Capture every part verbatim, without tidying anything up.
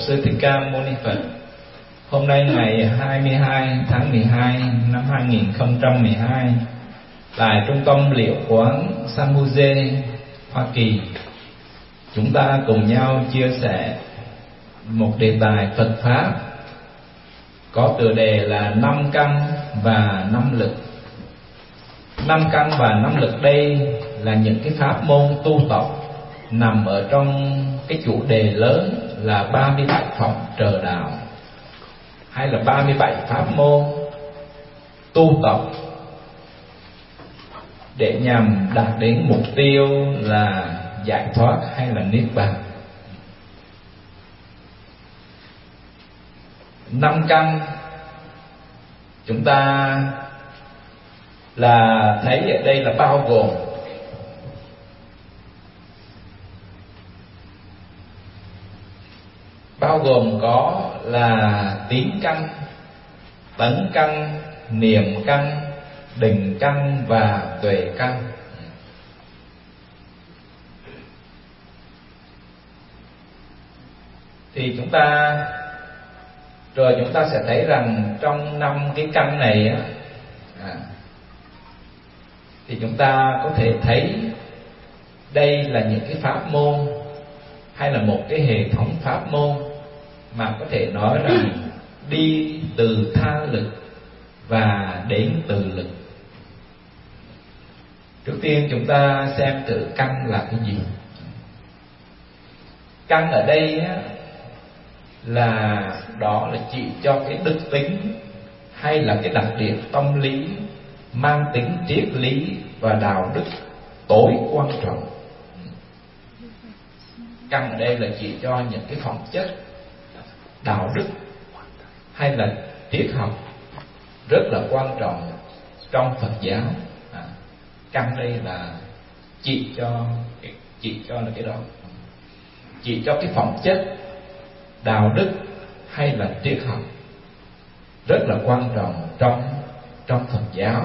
Sư Thích Ca Mâu Ni Phật. Hôm nay ngày hai mươi hai tháng mười hai năm hai nghìn không trăm mười hai, tại Trung tâm Liệu Quán San Jose, Hoa Kỳ, chúng ta cùng nhau chia sẻ một đề tài Phật Pháp có tựa đề là năm căn và năm lực. Năm căn và năm lực đây là những cái pháp môn tu tập nằm ở trong cái chủ đề lớn là ba mươi bảy phẩm trợ đạo, hay là ba mươi bảy pháp môn tu tập để nhằm đạt đến mục tiêu là giải thoát hay là niết bàn. Năm căn chúng ta là thấy ở đây là bao gồm bao gồm có là tín căn, tấn căn, niệm căn, định căn và tuệ căn. Thì chúng ta rồi chúng ta sẽ thấy rằng trong năm cái căn này á, à, thì chúng ta có thể thấy đây là những cái pháp môn hay là một cái hệ thống pháp môn mà có thể nói rằng đi từ tha lực và đến từ lực. Trước tiên chúng ta xem thử căn là cái gì. Căn ở đây á, là đó là chỉ cho cái đức tính hay là cái đặc điểm tâm lý mang tính triết lý và đạo đức tối quan trọng. Căn ở đây là chỉ cho những cái phẩm chất đạo đức hay là triết học rất là quan trọng trong Phật giáo. À, căn đây là chỉ cho chỉ cho là cái đó, chỉ cho cái phẩm chất đạo đức hay là triết học rất là quan trọng trong trong Phật giáo.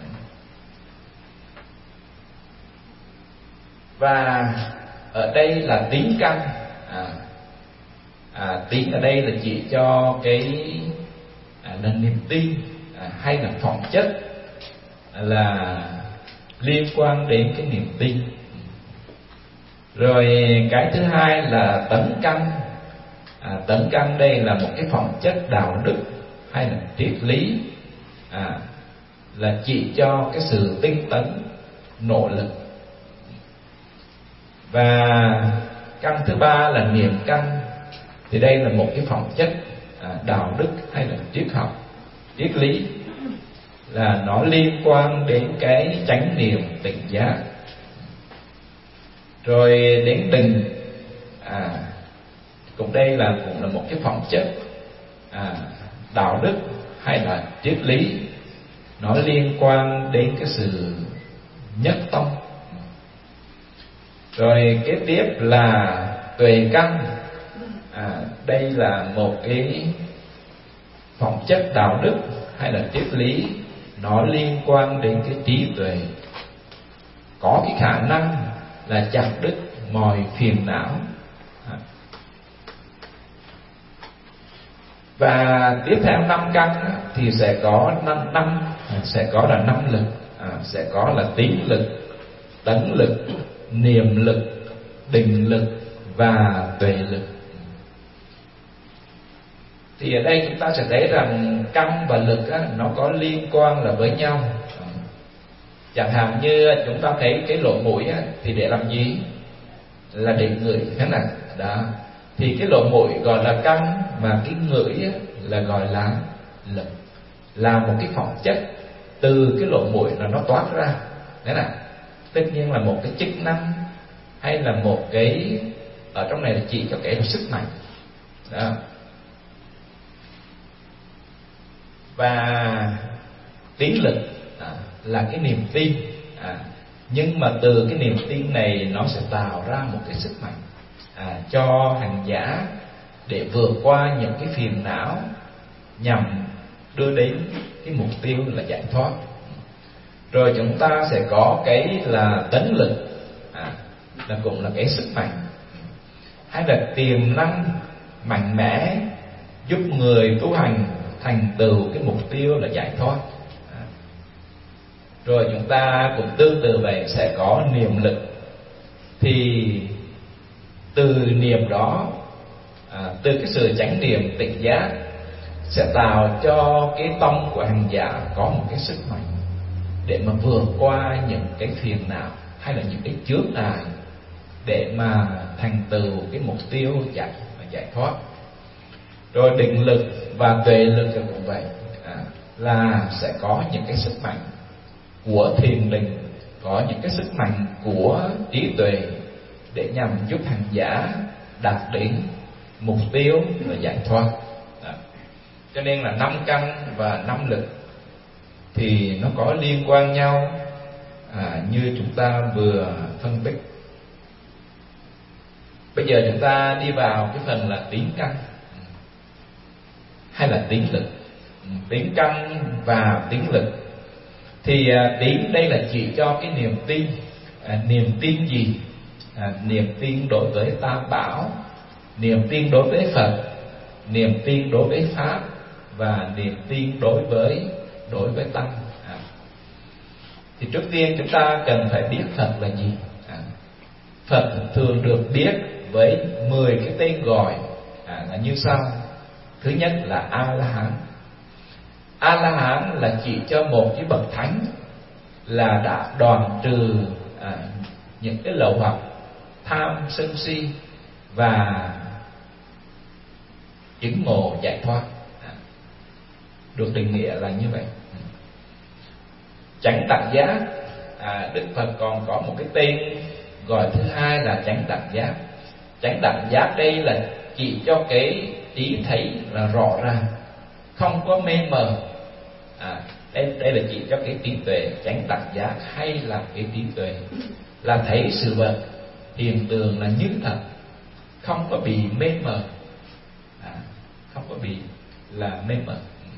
Và ở đây là tín căn. À, à, tín ở đây là chỉ cho cái à, là niềm tin à, hay là phẩm chất à, là liên quan đến cái niềm tin. Rồi cái thứ hai là tấn căn. À, tấn căn đây là một cái phẩm chất đạo đức hay là triết lý, à, là chỉ cho cái sự tinh tấn, nỗ lực. Và căn thứ ba là niệm căn, thì đây là một cái phẩm chất à, đạo đức hay là triết học, triết lý, là nó liên quan đến cái chánh niệm tỉnh giác. Rồi đến định, à, cũng đây là cũng là một cái phẩm chất à, đạo đức hay là triết lý, nó liên quan đến cái sự nhất tâm. Rồi kế tiếp là tuệ căn. À, đây là một cái phẩm chất đạo đức hay là triết lý, nó liên quan đến cái trí tuệ, có cái khả năng là chặt đứt mọi phiền não. À. Và tiếp theo năm căn thì sẽ có năm năm sẽ có là năm lực, à, sẽ có là tín lực, tấn lực, niệm lực, định lực và tuệ lực. Thì ở đây chúng ta sẽ thấy rằng căn và lực á, nó có liên quan là với nhau. Chẳng hạn như chúng ta thấy cái lỗ mũi á, thì để làm gì? Là để ngửi, thế nào? Đó. Thì cái lỗ mũi gọi là căn, mà cái ngửi á, là gọi là lực, là một cái phẩm chất từ cái lỗ mũi là nó toát ra, thế nào? Tất nhiên là một cái chức năng hay là một cái, ở trong này là chỉ cho cái sức mạnh. Đó. Và tín lực à, là cái niềm tin, à, nhưng mà từ cái niềm tin này nó sẽ tạo ra một cái sức mạnh à, cho hành giả để vượt qua những cái phiền não, nhằm đưa đến cái mục tiêu là giải thoát. Rồi chúng ta sẽ có cái là tấn lực, à, là cũng là cái sức mạnh hay là tiềm năng mạnh mẽ, giúp người tu hành thành tựu cái mục tiêu là giải thoát. Rồi chúng ta cũng tương tự vậy, sẽ có niệm lực. Thì từ niệm đó, à, từ cái sự chánh niệm tỉnh giác sẽ tạo cho cái tâm của hành giả có một cái sức mạnh để mà vượt qua những cái phiền não hay là những cái chướng ngại để mà thành tựu cái mục tiêu giải giải thoát. Rồi định lực và tuệ lực cũng vậy, à, là sẽ có những cái sức mạnh của thiền định, có những cái sức mạnh của trí tuệ để nhằm giúp hành giả đạt đến mục tiêu là giải thoát. Đó. Cho nên là năm căn và năm lực thì nó có liên quan nhau, à, như chúng ta vừa phân tích. Bây giờ chúng ta đi vào cái phần là tín căn hay là tín lực. Tín căn và tín lực thì à, tín đây là chỉ cho cái niềm tin. à, Niềm tin gì? À, niềm tin đối với Tam Bảo, niềm tin đối với Phật, niềm tin đối với Pháp và niềm tin đối với đối với Tăng. À. Thì trước tiên chúng ta cần phải biết Phật là gì. À. Phật thường được biết với mười cái tên gọi, à, là như sau. Thứ nhất là A-la-hán. A-la-hán là chỉ cho một cái bậc thánh là đã đoạn trừ à, những cái lậu hoặc tham sân si và chứng ngộ giải thoát. À, được định nghĩa là như vậy. Chánh đẳng giác, à, Đức Phật còn có một cái tên gọi thứ hai là chánh đẳng giác. Chánh đẳng giác đây là chỉ cho cái trí thấy là rõ ràng, không có mê mờ. À, đây đây là chỉ cho cái trí tuệ. Chánh đẳng giác hay là cái trí tuệ là thấy sự vật hiện tượng là như thật, không có bị mê mờ. À, không có bị là mê mờ.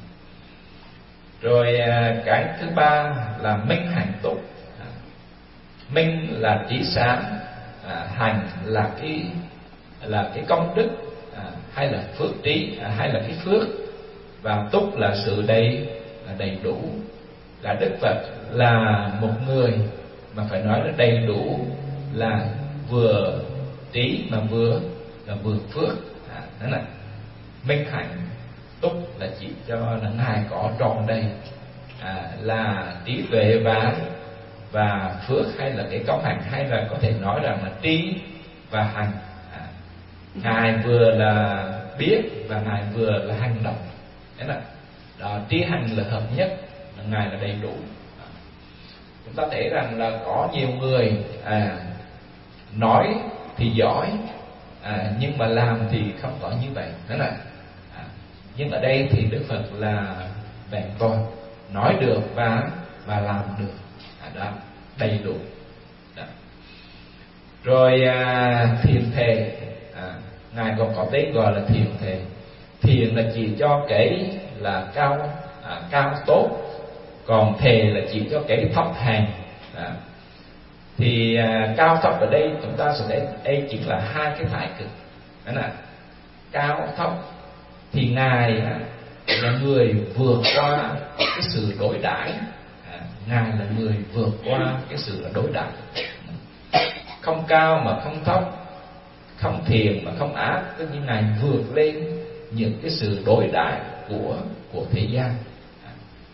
Rồi à, cái thứ ba là minh hạnh túc. À, minh là trí sáng, à, hành là cái là cái công đức, à, hay là phước trí, à, hay là cái phước, và túc là sự đầy là đầy đủ. Là Đức Phật là một người mà phải nói là đầy đủ, là vừa trí mà vừa là vừa phước. À, đó là minh hạnh túc là chỉ cho là ngài có tròn đầy, à, là trí tuệ và và phước, hay là cái công hạnh, hay là có thể nói rằng là trí và hành. À, ngài vừa là biết và ngài vừa là hành động. Thế là đó, trí hành là hợp nhất, là ngài là đầy đủ. À, chúng ta thấy rằng là có nhiều người à, nói thì giỏi, à, nhưng mà làm thì không có như vậy. Đó là à, nhưng ở đây thì Đức Phật là vẹn toàn, nói được và và làm được. À, đó, đầy đủ. Đó. Rồi à, thiền thề, à, ngài còn có tên gọi là thiền thề. Thiền là chỉ cho cái là cao à, cao tốt, còn thề là chỉ cho cái thấp hèn. Đó. Thì à, cao thấp ở đây chúng ta sẽ thấy đây chỉ là hai cái thái cực. Đó là cao thấp thì ngài là người vượt qua cái sự đối đãi. À, ngài là người vượt qua cái sự đối đãi, không cao mà không thấp, không thiện mà không ác, tức như ngài vượt lên những cái sự đối đãi của của thế gian. À.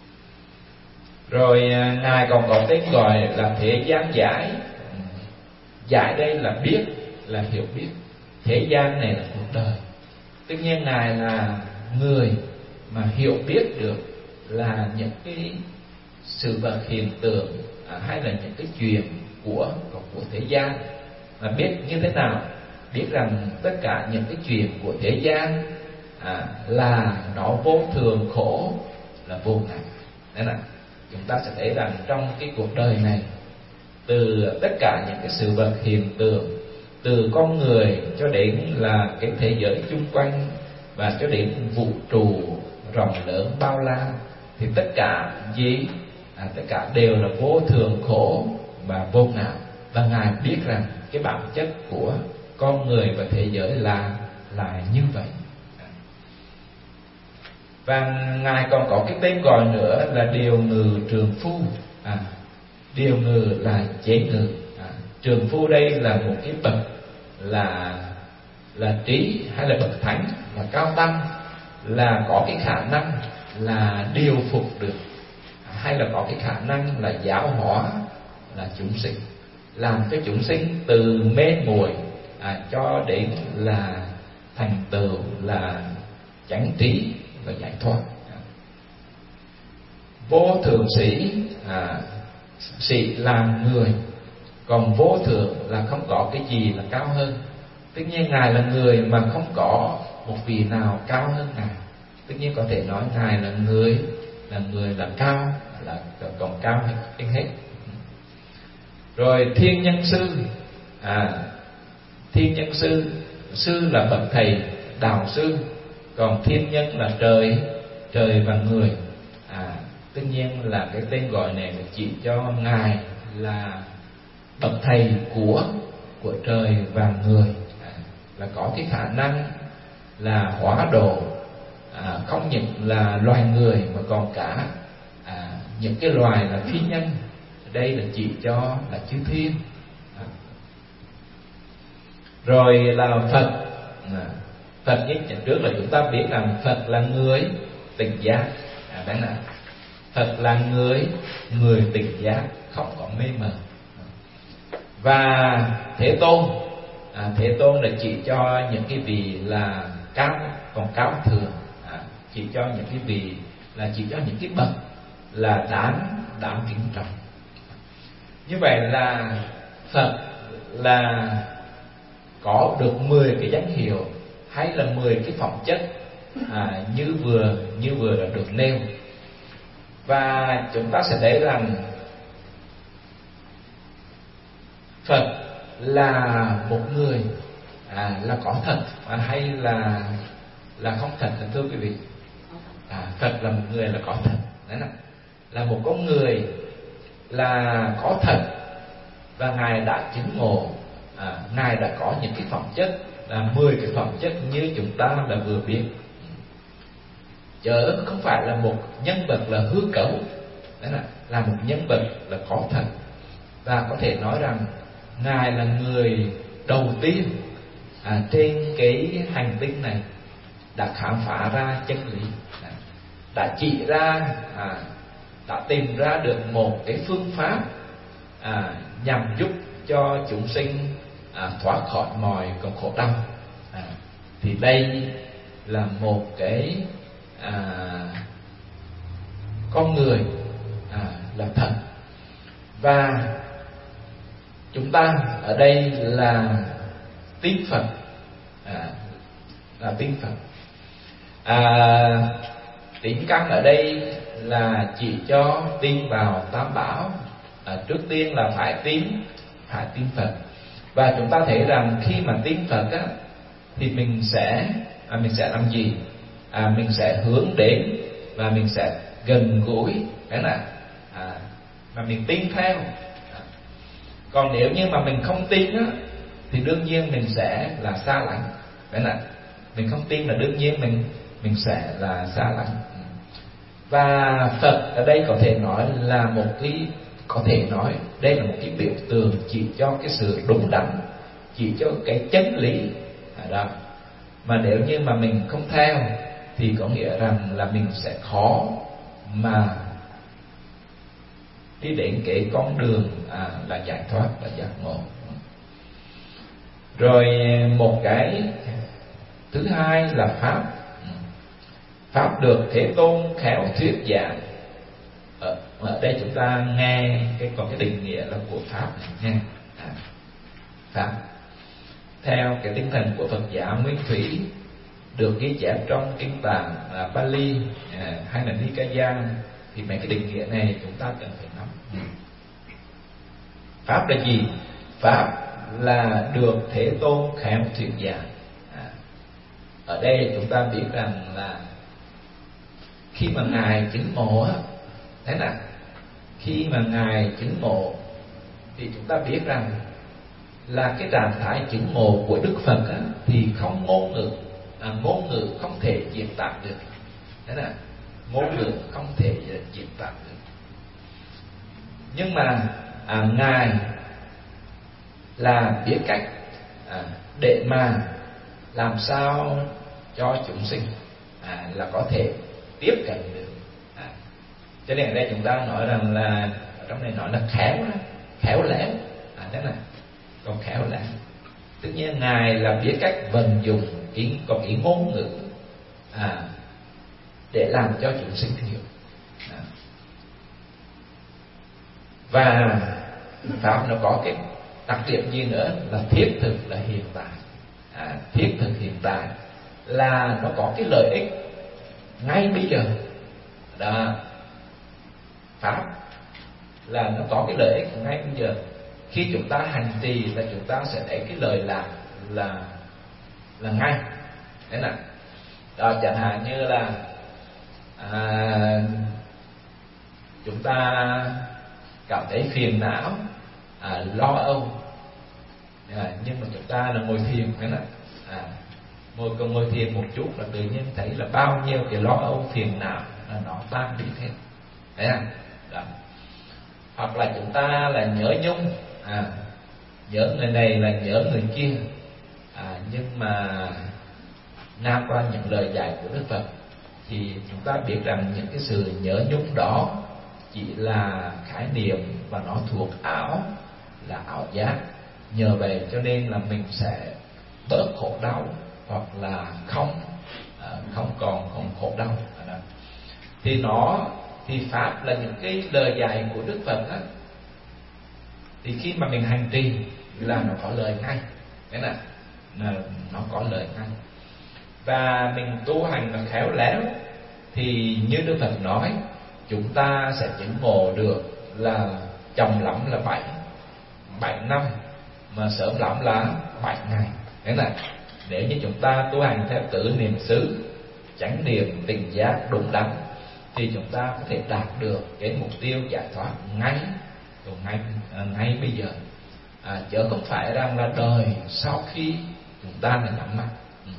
Rồi à, ngài còn có tên gọi là thế gian giải. Giải đây là biết, là hiểu biết. Thế gian này là cuộc đời. Tất nhiên ngài là người mà hiểu biết được là những cái sự vật hiện tượng, à, hay là những cái chuyện của của thế gian. Mà biết như thế nào? Biết rằng tất cả những cái chuyện của thế gian à, là nó vô thường, khổ, là vô ngã. Nên là chúng ta sẽ thấy rằng trong cái cuộc đời này, từ tất cả những cái sự vật hiện tượng, từ con người cho đến là cái thế giới chung quanh và cho đến vũ trụ rộng lớn bao la, thì tất cả gì à, tất cả đều là vô thường, khổ và vô ngã. Và ngài biết rằng cái bản chất của con người và thế giới là là như vậy. Và ngài còn có cái tên gọi nữa là điều ngự trường phu. à, Điều ngự là chế ngự. à, Trường phu đây là một cái bậc là là trí, hay là bậc thánh, là cao tăng, là có cái khả năng là điều phục được, hay là có cái khả năng là giáo hóa là chúng sinh, làm cho chúng sinh từ mê muội à, cho đến là thành tựu là chánh trí và giải thoát. Vô thượng sĩ, à, sĩ làm người, còn vô thượng là không có cái gì là cao hơn. Tất nhiên ngài là người mà không có một vị nào cao hơn ngài. Tất nhiên có thể nói ngài là người, là người là cao, là còn cao hơn hết. Rồi thiên nhân sư, à, thiên nhân sư, sư là bậc thầy đạo sư, còn thiên nhân là trời, trời và người. À, tất nhiên là cái tên gọi này chỉ cho ngài là bậc thầy của của trời và người, à, là có cái khả năng là hóa độ, à, không những là loài người mà còn cả à, những cái loài là phi nhân. Đây là chỉ cho là chư thiên. à. Rồi là Phật. à, Phật nhất trận trước là chúng ta biết rằng Phật là người tỉnh giác. à, Đấy là Phật là người người tỉnh giác, không có mê mờ. Và Thế Tôn, à, Thế Tôn là chỉ cho những cái vị là cao, còn cao thượng, à, chỉ cho những cái vị là chỉ cho những cái bậc là đáng đáng kính trọng. Như vậy là Phật là có được mười cái danh hiệu hay là mười cái phẩm chất, à, như vừa như vừa đã được nêu. Và chúng ta sẽ thấy rằng Phật là một người, à, là có thật, à, hay là là không thật, thưa quý vị. à, Phật là một người là có thật. Đấy là, là một con người là có thật, và ngài đã chứng ngộ, à, ngài đã có những cái phẩm chất là mười cái phẩm chất như chúng ta đã vừa biết, chớ không phải là một nhân vật là hư cấu. Đấy là là một nhân vật là có thật. Và có thể nói rằng ngài là người đầu tiên à, trên cái hành tinh này đã khám phá ra chân lý, đã chỉ ra, à, đã tìm ra được một cái phương pháp à, nhằm giúp cho chúng sinh à, thoát khỏi mọi con khổ đau. à, Thì đây là một cái à, con người à, là thật. Và chúng ta ở đây là tin Phật, à, là tin Phật. à, Tín căn ở đây là chỉ cho tin vào Tam Bảo. à, Trước tiên là phải tin phải tin Phật. Và chúng ta thấy rằng khi mà tin Phật á, thì mình sẽ à, mình sẽ làm gì? À, mình sẽ hướng đến và mình sẽ gần gũi, cái này à, mà mình tin theo. à. Còn nếu như mà mình không tin á, thì đương nhiên mình sẽ là xa lánh. Cái này mình không tin là đương nhiên mình mình sẽ là xa lánh. Và Phật ở đây có thể nói là một cái, có thể nói đây là một cái biểu tượng chỉ cho cái sự đúng đắn, chỉ cho cái chân lý ở đó. Mà nếu như mà mình không theo thì có nghĩa rằng là mình sẽ khó mà đi đến cái con đường à, là giải thoát và giác ngộ. Rồi một cái thứ hai là pháp. Pháp được Thế Tôn khéo thuyết giảng. Ở, ở đây chúng ta nghe cái còn cái định nghĩa là của pháp này nghe. À, pháp theo cái tinh thần của Phật giáo Nguyên Thủy được ghi chép trong kinh tạng à, Pali à, hay là Nikaya, thì mấy cái định nghĩa này chúng ta cần phải nắm. Pháp là gì? Pháp là được Thế Tôn khéo thuyết giảng. À, ở đây chúng ta biết rằng là khi mà ngài chứng ngộ á, thế nào? Khi mà ngài chứng ngộ thì chúng ta biết rằng là cái trạng thái chứng ngộ của Đức Phật á, thì không ngôn ngữ, à, ngôn ngữ không thể diễn tả được. Thế là ngôn ngữ không thể diễn tả được. Nhưng mà à, Ngài là biết cách à, để mà làm sao cho chúng sinh à, là có thể tiếp cận được. À, cho nên ở đây chúng ta nói rằng là trong này nói là khéo đó, khéo léo. À, thế này còn khéo léo. Tất nhiên Ngài là biết cách vận dụng ý, có ý ngôn ngữ à, để làm cho chúng sinh hiểu. À. Và Pháp nó có cái đặc điểm gì nữa là thiết thực, là hiện tại. À, thiết thực hiện tại là nó có cái lợi ích ngay bây giờ. Đó. Pháp là nó có cái lợi ích ngay bây giờ. Khi chúng ta hành trì là chúng ta sẽ thấy cái lời lạc là là ngay. Thế nào? Đó, chẳng hạn như là à, chúng ta cảm thấy phiền não, à, lo âu, à, nhưng mà chúng ta là ngồi thiền, thế nào? À, ngồi còn ngồi thiền một chút là tự nhiên thấy là bao nhiêu cái lo âu phiền não là nó tan đi hết. Thấy không? Đó. Hoặc là chúng ta là nhớ nhung, à, nhớ người này là nhớ người kia, à, nhưng mà nghe qua những lời dạy của Đức Phật thì chúng ta biết rằng những cái sự nhớ nhung đó chỉ là khái niệm và nó thuộc ảo, là ảo giác. Nhờ vậy cho nên là mình sẽ bớt khổ đau, hoặc là không à, không còn còn khổ đau. À, thì nó thì Pháp là những cái lời dạy của Đức Phật đó. Thì khi mà mình hành trì là nó có lời ngay, thế nào? Nó có lời ngay. Và mình tu hành nó khéo léo thì như Đức Phật nói, chúng ta sẽ chứng ngộ được là chậm lắm là bảy bảy năm, mà sớm lắm là bảy ngày. Thế này, nếu như chúng ta tu hành theo tứ niệm xứ, chánh niệm, tỉnh giác đúng đắn, thì chúng ta có thể đạt được cái mục tiêu giải thoát ngay ngay ngay bây giờ, à, chứ không phải rằng là đời sau khi chúng ta là nhắm mắt.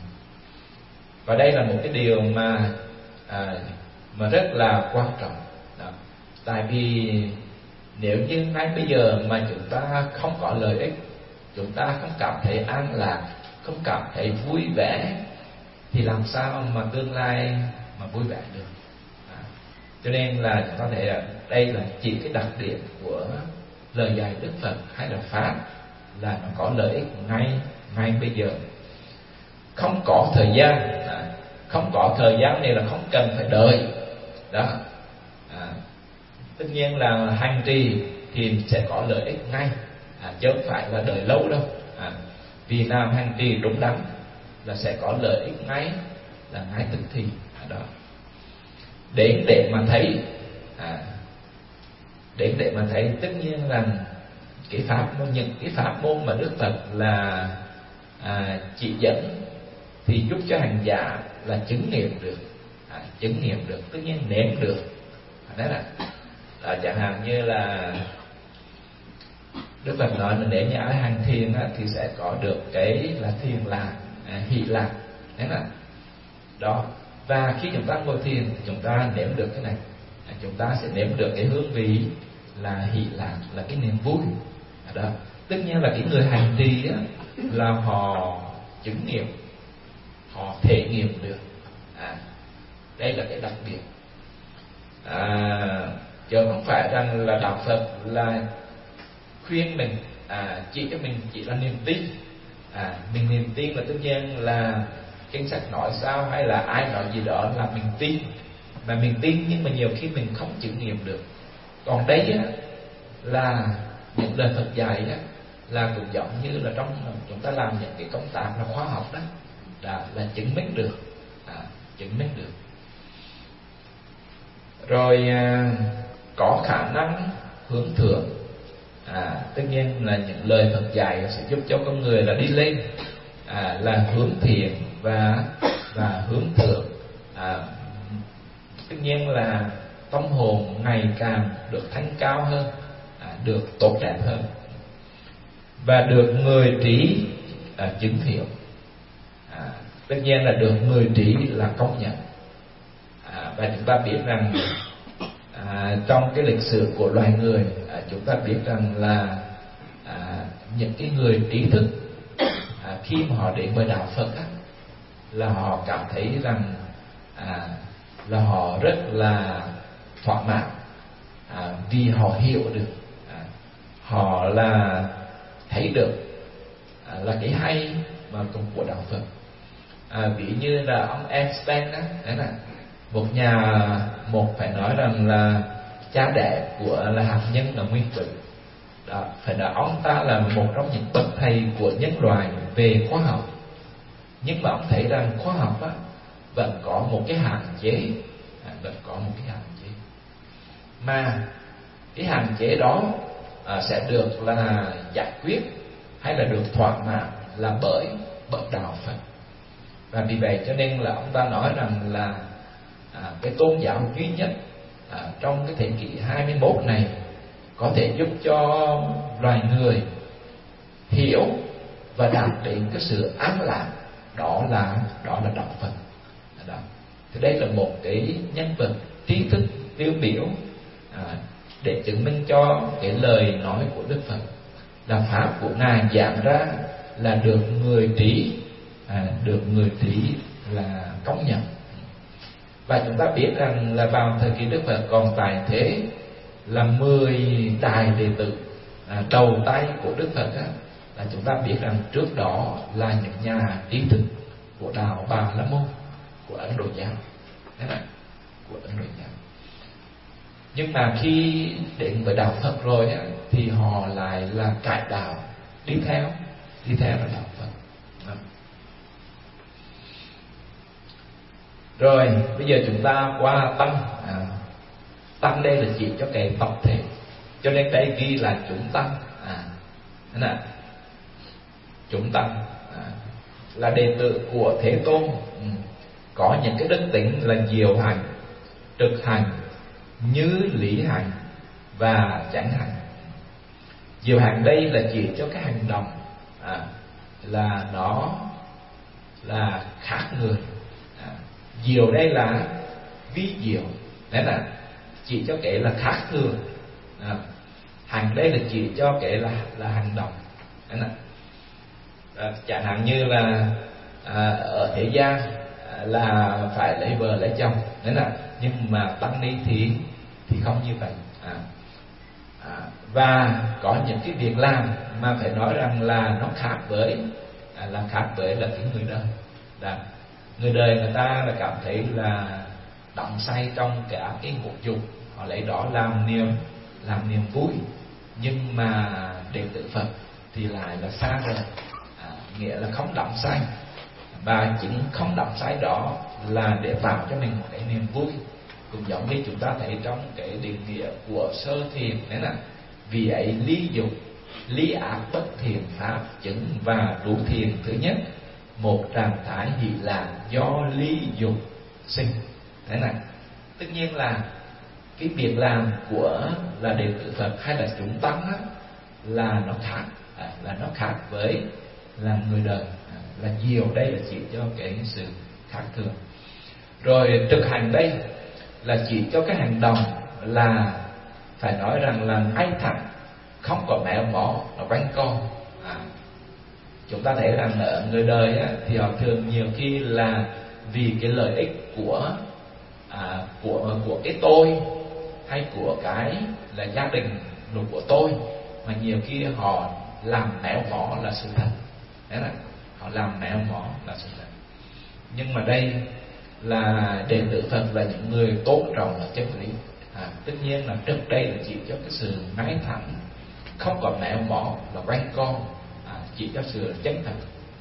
Và đây là một cái điều mà à, mà rất là quan trọng. Đó. Tại vì nếu như ngay bây giờ mà chúng ta không có lợi ích, chúng ta không cảm thấy an lạc, không cảm thấy vui vẻ, thì làm sao mà tương lai mà vui vẻ được. À, cho nên là chúng ta thấy đây là chỉ cái đặc điểm của lời dạy Đức Phật hay là Pháp, là nó có lợi ích ngay ngay bây giờ, không có thời gian. À, không có thời gian này là không cần phải đợi đó. À, tất nhiên là hành trì thì sẽ có lợi ích ngay, à, chứ không phải là đợi lâu đâu. À, vì nào hành trì đúng đắn là sẽ có lợi ích ngay, là ngay tức thì. À, đó. Đến để mà thấy, à, đến để mà thấy tất nhiên là cái pháp môn, những cái pháp môn mà Đức Phật là à, chỉ dẫn thì giúp cho hành giả là chứng nghiệm được, à, chứng nghiệm được, tất nhiên nếm được. Đó là, là chẳng hạn như là Đức Phật nói là nếu như ai hành thiền á, thì sẽ có được cái là thiền lạc, à, hỷ lạc. Thế là đó. Và khi chúng ta ngồi thiền thì chúng ta nếm được cái này, à, chúng ta sẽ nếm được cái hương vị là hỷ lạc, là cái niềm vui. Đó. Tất nhiên là cái người hành trì á, là họ chứng nghiệm, họ thể nghiệm được. À, đây là cái đặc biệt. À, chứ không phải rằng là đạo Phật là khuyên mình, à, chỉ cho mình chỉ là niềm tin. À, mình niềm tin là tất nhiên là kinh sách nói sao hay là ai nói gì đó là mình tin, mà mình tin nhưng mà nhiều khi mình không chứng nghiệm được. Còn đây á, là những lời Phật dạy á, là cũng giống như là trong chúng ta làm những cái công tác là khoa học đó, đó là chứng minh được, à, chứng minh được. Rồi à, có khả năng hướng thượng. À, tất nhiên là những lời Phật dạy sẽ giúp cho con người là đi lên, à, là hướng thiện và và hướng thượng. À, tất nhiên là tâm hồn ngày càng được thanh cao hơn, à, được tốt đẹp hơn, và được người trí à, chứng hiểu. À, tất nhiên là được người trí là công nhận. À, và chúng ta biết rằng à, trong cái lịch sử của loài người, à, chúng ta biết rằng là à, những cái người trí thức à, khi mà họ đến với đạo Phật á, là họ cảm thấy rằng à, là họ rất là thỏa mãn, à, vì họ hiểu được, à, họ là thấy được à, là cái hay mà cũng của đạo Phật. À, ví như là ông Einstein đó, đấy là một nhà, một phải nói rằng là cha đẻ của là hạt nhân là nguyên tử đó, phải nói ông ta là một trong những bậc thầy của nhân loại về khoa học. Nhưng mà ông thấy rằng khoa học á, vẫn có một cái hạn chế, à, vẫn có một cái hạn chế, mà cái hạn chế đó à, sẽ được là giải quyết hay là được thỏa mãn là bởi bậc đạo Phật. Và vì vậy cho nên là ông ta nói rằng là à, cái tôn giáo duy nhất à, trong cái thế kỷ hai mươi mốt này có thể giúp cho loài người hiểu và đạt đến cái sự an lạc, đó là đó là đạo Phật. Đó. Thì đây là một cái nhân vật trí thức tiêu biểu à, để chứng minh cho cái lời nói của Đức Phật là pháp của ngài giảng ra là được người trí à, được người trí là công nhận. Và chúng ta biết rằng là vào thời kỳ Đức Phật còn tại thế là mười đại đệ tử à, đầu tay của Đức Phật á, là chúng ta biết rằng trước đó là những nhà trí thức của đạo Bà La Môn, của Ấn Độ giáo, thế này, của Ấn Độ giáo. Nhưng mà khi đến với đạo Phật rồi á, thì họ lại là cải đạo, đi theo đi theo là đạo Phật. Đó. Rồi bây giờ chúng ta qua tăng. à, Tăng đây là chỉ cho cái tập thể, cho nên đây ghi là chúng tăng. à, thế nào? Chúng tăng à, là đệ tử của Thế Tôn, ừ. có những cái đức tính là diệu hành, trực hành, như lý hành và chánh hành. Diệu hành đây là chỉ cho cái hành động à, là nó là khác người. à, Diệu đây là vi diệu, đấy là chỉ cho kể là khác thường. à, Hành đây là chỉ cho kể là là hành động, đấy là à, chẳng hạn như là à, ở thế gian à, là phải lấy vợ lấy chồng, đấy là, nhưng mà tăng ni thì thì không như vậy. à, à, và có những cái việc làm mà phải nói rằng là nó khác với à, là khác với là cái người đời. Đó. Người đời người ta là cảm thấy là đắm say trong cả cái ngũ dục, họ lấy đó làm niềm làm niềm vui. Nhưng mà đệ tử Phật thì lại là xa rồi, à, nghĩa là không đắm say, và chính không đắm say đó là để tạo cho mình một cái niềm vui. Cũng giống như chúng ta thấy trong cái định nghĩa của Sơ Thiền, đấy là vì ấy ly dục, ly ác bất thiện pháp chứng và đủ thiền thứ nhất, một trạng thái hỷ lạc do ly dục sinh. Thế này, tất nhiên là cái việc làm của là đệ tử Phật hay là chúng tăng á, là nó khác, à, là nó khác với là người đời, à, là nhiều. Đây là chỉ cho cái sự khác thường. Rồi thực hành đây là chỉ cho cái hành động là phải nói rằng là ngay thẳng, không có mẹo mỏ, nó quanh co. à, Chúng ta thấy rằng ở người đời á, thì họ thường nhiều khi là vì cái lợi ích của à, của của cái tôi hay của cái là gia đình luật của tôi, mà nhiều khi họ làm mẹo mỏ là sự thật. Đấy là họ làm mẹo mỏ là sự thật. Nhưng mà đây là đệ tử Phật là những người tôn trọng là chân lý. à, Tất nhiên là trước đây là chỉ cho cái sự ngay thẳng, không còn mẹo mỏ là quanh co, à, chỉ cho sự chân thật.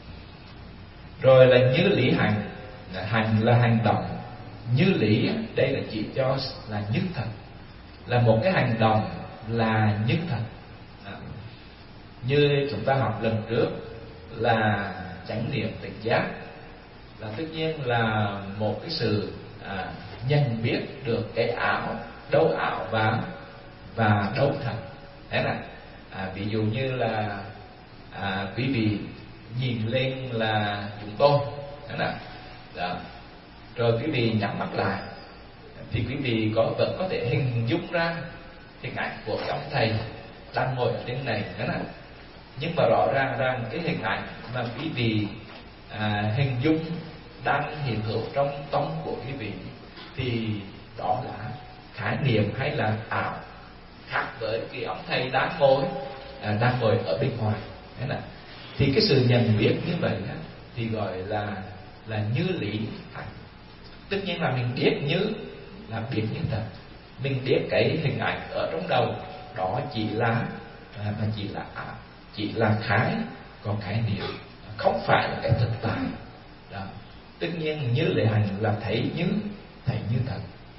Rồi là như lý hành, hành là hành động. Như lý đây là chỉ cho là như thật, là một cái hành động là như thật. à, Như chúng ta học lần trước là chánh niệm tỉnh giác, là tất nhiên là một cái sự à, nhận biết được cái ảo, đâu ảo và và đâu thật. Thế này, à, ví dụ như là à, quý vị nhìn lên là chúng tôi, thế này, đó. Rồi quý vị nhắm mắt lại, thì quý vị có vẫn có thể hình dung ra hình ảnh của ông thầy đang ngồi ở trên này, thế nào. Nhưng mà rõ ràng rằng cái hình ảnh mà quý vị à, hình dung đang hiện hữu trong tâm của quý vị thì đó là khái niệm hay là ảo, khác với cái ông thầy đang ngồi à, đang ngồi ở bên ngoài, thế nào. Thì cái sự nhận biết như vậy đó, thì gọi là là như lý ảnh. Tất nhiên là mình biết như là biết như thật, mình biết cái hình ảnh ở trong đầu đó chỉ là à, chỉ là ảo, chỉ là khái, còn khái niệm không phải là cái thực tại đó. Tất nhiên như lệ hành là thấy như thấy như thật.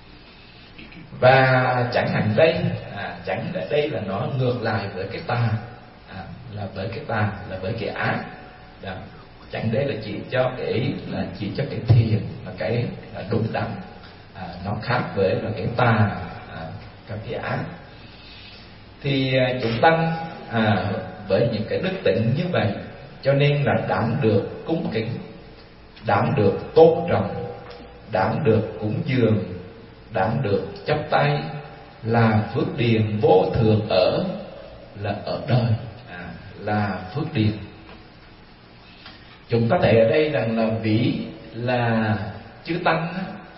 Và chẳng hạn đây à, chẳng ở đây là nó ngược lại với cái tà à, là với cái tà là với cái ác đó. Chẳng đây là chỉ cho cái là chỉ cho cái thiền là cái là đúng đắn à, nó khác với là cái tà à, các cái ác. Thì à, chúng tăng à, với những cái đức tính như vậy cho nên là đáng được cúng kính, đáng được tôn trọng, đáng được cúng dường, đáng được chắp tay, là phước điền vô thường ở là ở đời à, là phước điền. Chúng ta thấy ở đây rằng là ví là chư tăng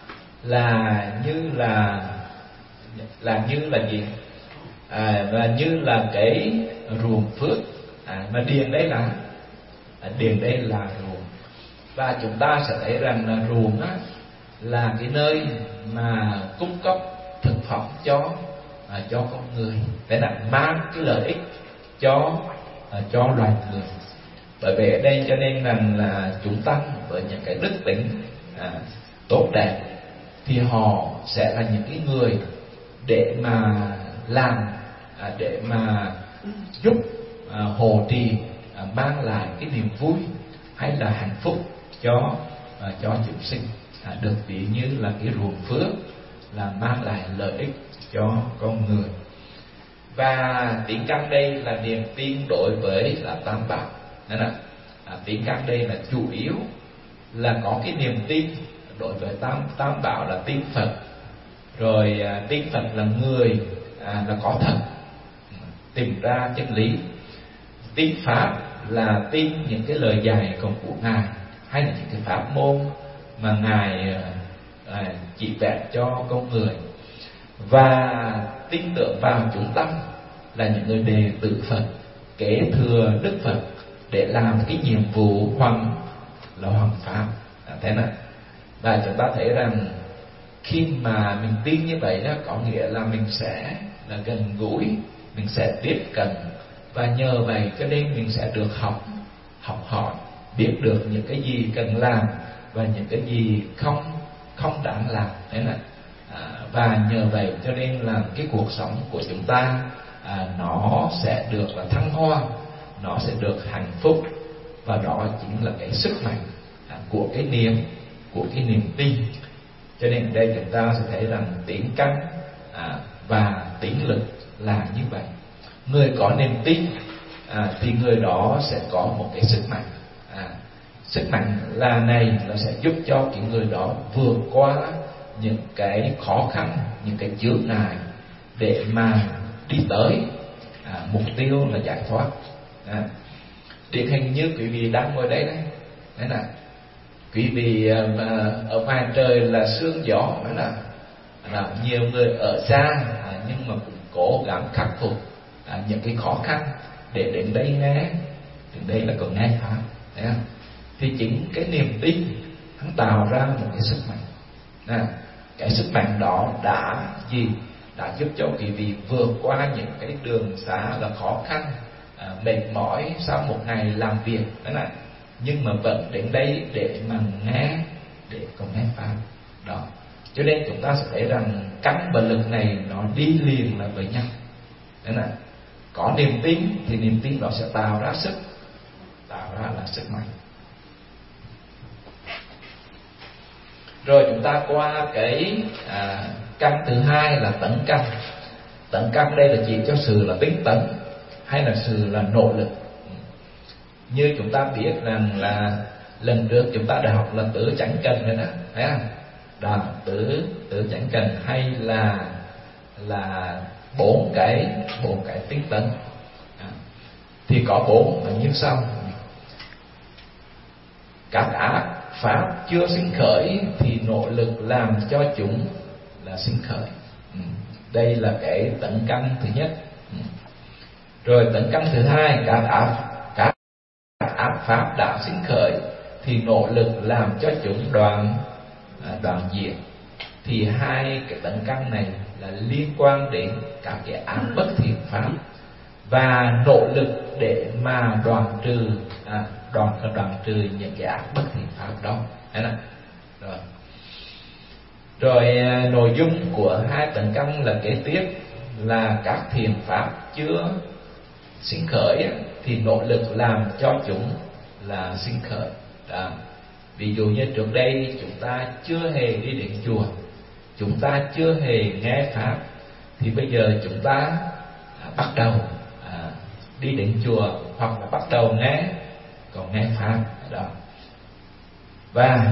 là như là là như là gì à, và như là cái ruộng phước à, mà điền đây là à, điền đây là ruộng. Và chúng ta sẽ thấy rằng là ruộng á, là cái nơi mà cung cấp thực phẩm cho à, cho con người, để là mang cái lợi ích cho à, cho loài người. Bởi vậy ở đây cho nên rằng là chúng tăng với những cái đức tính à, tốt đẹp thì họ sẽ là những cái người để mà làm à, để mà giúp à, hộ trì à, mang lại cái niềm vui hay là hạnh phúc cho à, cho chúng sinh à, được ví như là cái ruộng phước là mang lại lợi ích cho con người. Và tiếng căn đây là niềm tin đối với là tam bảo. Nên là à, tiếng căn đây là chủ yếu là có cái niềm tin đối với tam tam bảo là tin Phật, rồi à, tin Phật là người à, là có thật, tìm ra chân lý. Tin pháp là tin những cái lời dạy còn của ngài hay là những cái pháp môn mà ngài à, chỉ vẹn cho con người. Và tin tưởng vào chúng tăng là những người đệ tử Phật, kế thừa Đức Phật để làm cái nhiệm vụ hoằng là hoằng pháp à, thế nào. Và chúng ta thấy rằng khi mà mình tin như vậy đó, có nghĩa là mình sẽ là gần gũi, mình sẽ tiếp cận, và nhờ vậy cho nên mình sẽ được học học hỏi, biết được những cái gì cần làm và những cái gì không không đáng làm, thế nào. À, và nhờ vậy cho nên là cái cuộc sống của chúng ta à, nó sẽ được là thăng hoa, nó sẽ được hạnh phúc, và đó chính là cái sức mạnh à, của cái niềm của cái niềm tin. Cho nên ở đây chúng ta sẽ thấy rằng tiếng căn à, và tiếng lực là như vậy. Người có niềm tin à, thì người đó sẽ có một cái sức mạnh à, sức mạnh là này nó sẽ giúp cho cái người đó vượt qua những cái khó khăn, những cái chướng ngại để mà đi tới à, mục tiêu là giải thoát. À, điển hình như quý vị đang ngồi đây đấy, đấy là quý vị à, ở ngoài trời là sương gió, đó là, là nhiều người ở xa à, nhưng mà cũng cố gắng khắc phục à, những cái khó khăn để đến đây nghe, đến đây là còn nghe pháp, thấy không? Thì chính cái niềm tin hắn tạo ra một cái sức mạnh. À, cái sức mạnh đó đã gì đã giúp cho quý vị vượt qua những cái đường xá là khó khăn, à, mệt mỏi sau một ngày làm việc, đó là, nhưng mà vẫn đến đây để mà nghe, để còn nghe pháp đó. Cho nên chúng ta sẽ thấy rằng căn và lực này nó đi liền là với nhau. Đấy là có niềm tin thì niềm tin đó sẽ tạo ra sức, tạo ra là sức mạnh. Rồi chúng ta qua cái à, căn thứ hai là tấn căn. Tấn căn đây là chỉ cho sự là tinh tấn hay là sự là nỗ lực. Như chúng ta biết rằng là lần trước chúng ta đã học là tứ chánh cần rồi đó, thấy không? đoàn tứ tứ chẳng cần, hay là là bốn cái bốn cái tinh tấn. À, thì có bốn như sau: các ác pháp chưa sinh khởi thì nỗ lực làm cho chúng là sinh khởi. Ừ. Đây là cái tấn căn thứ nhất. Ừ. Rồi tấn căn thứ hai: các ác các ác pháp đã sinh khởi thì nỗ lực làm cho chúng đoạn à, đoạn diệt. Thì hai cái tấn căn này là liên quan đến các cái ác bất thiện pháp và nỗ lực để mà đoạn trừ à, đoạn đoạn trừ những cái ác bất thiện pháp đó. Thế nào? Rồi. Rồi nội dung của hai tấn căn là kế tiếp là các thiện pháp chưa sinh khởi thì nỗ lực làm cho chúng là sinh khởi. Đó. Ví dụ như trước đây chúng ta chưa hề đi đến chùa, chúng ta chưa hề nghe pháp, thì bây giờ chúng ta à, bắt đầu à, đi đến chùa hoặc là bắt đầu nghe, còn nghe pháp đó. Và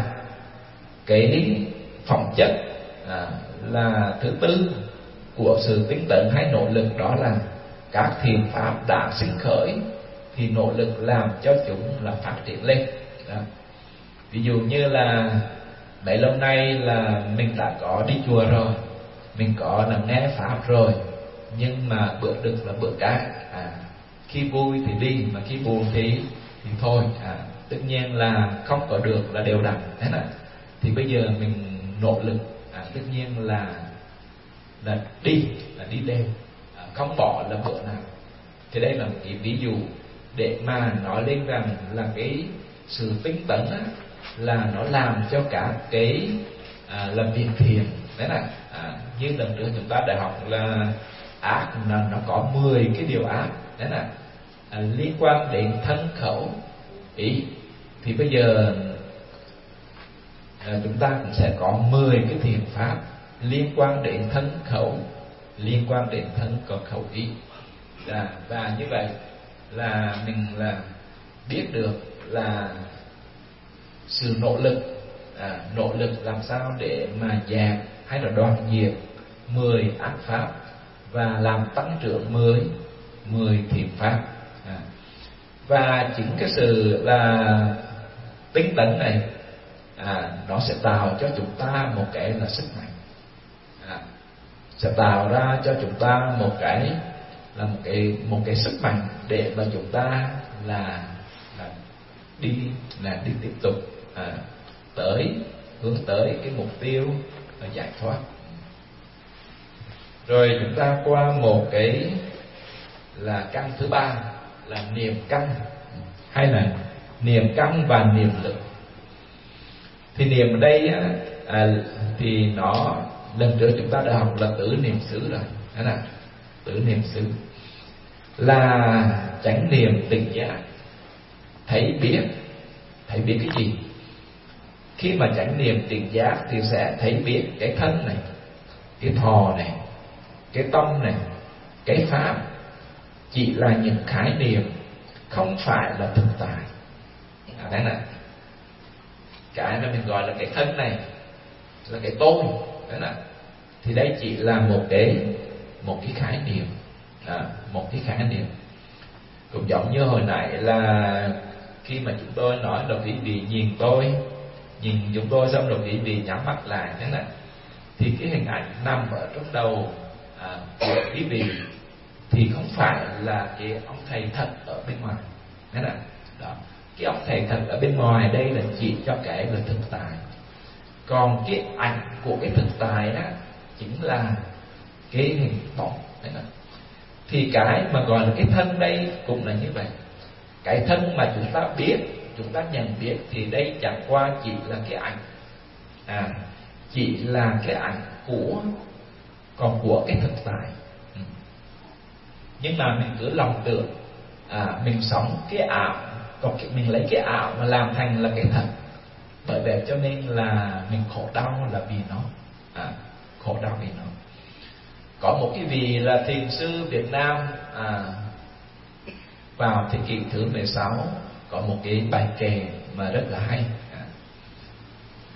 cái phẩm chất à, là thứ tư của sự tinh tấn hay nỗ lực, đó là các thiện pháp đã sinh khởi thì nỗ lực làm cho chúng là phát triển lên đó. Ví dụ như là mấy lâu nay là mình đã có đi chùa rồi, mình có là nghe pháp rồi, nhưng mà bữaดึกlà bữa cái à, khi vui thì đi, mà khi buồn thì thì thôi à, tất nhiên là không có được là đều đặn. Thế nào? Thì bây giờ mình nỗ lực à, tất nhiên là là đi là đi đều à, không bỏ là bữa nào. Thì đây là một cái ví dụ để mà nói lên rằng là cái sự tinh tấn á, là nó làm cho cả cái à, làm việc thiện. Đấy là à, như lần trước chúng ta đã học là ác là nó có mười cái điều ác. Đấy là à, liên quan đến thân khẩu ý. Thì bây giờ à, chúng ta cũng sẽ có mười cái thiện pháp liên quan đến thân khẩu, liên quan đến thân có khẩu ý. À, và như vậy là mình là biết được là sự nỗ lực à, nỗ lực làm sao để mà dẹp hay là đoạn diệt mười ác pháp và làm tăng trưởng mười mười thiện pháp. À, và chính cái sự là tinh tấn này à, nó sẽ tạo cho chúng ta một cái là sức mạnh, à, sẽ tạo ra cho chúng ta một cái là một cái một cái sức mạnh để mà chúng ta là, là đi là đi tiếp tục à, tới hướng tới cái mục tiêu là giải thoát. Rồi chúng ta qua một cái là căn thứ ba là niệm căn, hay là niệm căn và niệm lực. Thì niệm ở đây á, à, thì nó lần trước chúng ta đã học là tứ niệm xứ rồi, thế nào? Tứ niệm xứ là chánh niệm tỉnh giác, thấy biết. Thấy biết cái gì? Khi mà chánh niệm tỉnh giác thì sẽ thấy biết cái thân này, cái thọ này, cái tâm này, cái pháp chỉ là những khái niệm, không phải là thực tại. À, thế này, cái mà mình gọi là cái thân này là cái tôi, thế này, thì đây chỉ là một cái một cái khái niệm, à, một cái khái niệm. Cũng giống như hồi nãy là khi mà chúng tôi nói là quý vị nhìn tôi, nhìn chúng tôi xong rồi quý vị nhắm mắt lại thế này, thì cái hình ảnh nằm ở trong đầu à, của quý vị thì không phải là cái ông thầy thật ở bên ngoài. Thế này, đó, cái ông thầy thật ở bên ngoài đây là chỉ cho cái là thực tại, còn cái ảnh của cái thực tại đó chính là cái hình bóng. Thế này, thì cái mà gọi là cái thân đây cũng là như vậy. Cái thân mà chúng ta biết, chúng ta nhận biết thì đây chẳng qua chỉ là cái ảnh, à, chỉ là cái ảnh của còn của cái thực tại. Ừ. Nhưng mà mình cứ lòng tưởng à, mình sống cái ảo, còn mình lấy cái ảo mà làm thành là cái thật. Bởi vậy cho nên là mình khổ đau là vì nó, à, khổ đau vì nó. Có một cái vị là thiền sư Việt Nam à, vào thế kỷ thứ mười sáu có một cái bài kệ mà rất là hay.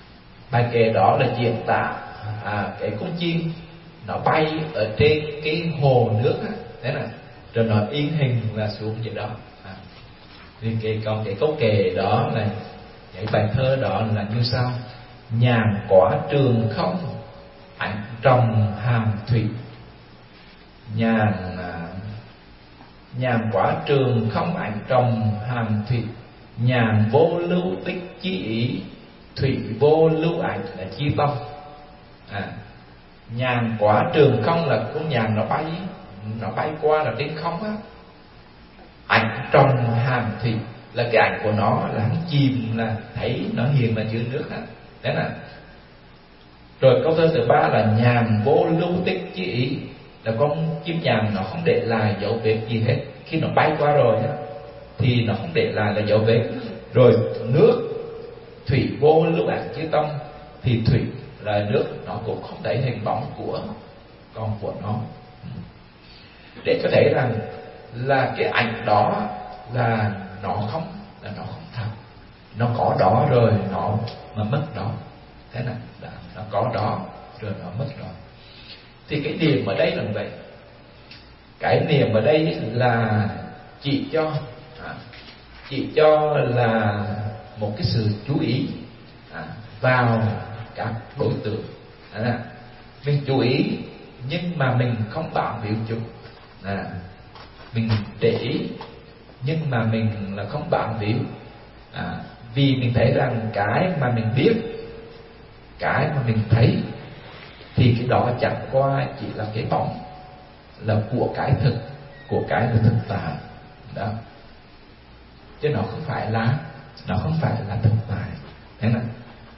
Bài kệ đó là diễn tả à, cái con chim nó bay ở trên cái hồ nước á, thế nào rồi nó in hình là xuống vậy đó. À, vì cái còn cái câu kệ đó là cái bài thơ đó là như sau: nhàn quả trường không, ảnh trồng hàm thủy. Nhàn à, nhàn quả trường không, ảnh trồng hàm thủy. Nhàn vô lưu tích chí ý, thủy vô lưu ảnh là chi tâm. À, nhàn quả trường không là con nhàn nó bay, nó bay qua là trên không á. Ảnh trồng hàm thủy là cái ảnh của nó là hắn chìm, là thấy nó hiền là chữ nước á. Thế nào. Rồi câu thơ thứ ba là nhàn vô lưu tích chí ý, là con chim nhàn nó không để lại dấu vết gì hết. Khi nó bay qua rồi á, thì nó không để lại là dấu vết. Rồi nước thủy vô lưu ảnh chữ tâm, thì thủy là nước, nó cũng không thấy hình bóng của con của nó. Để có thể rằng là cái ảnh đó là nó không là nó không thật, nó có đó rồi nó mà mất đó. Thế nào đó, nó có đó rồi nó mất đó. Thì cái niệm ở đây là vậy. Cái niệm ở đây là chỉ cho à, chỉ cho là một cái sự chú ý à, vào các đối tượng. À, mình chú ý nhưng mà mình không bám víu chúng. À, mình để ý nhưng mà mình là không bám víu. À, vì mình thấy rằng cái mà mình biết, cái mà mình thấy, thì cái đó chẳng qua chỉ là cái bóng, là của cái thực, của cái là thực tại đó, chứ nó không phải là nó không phải là thực tại. Thế nào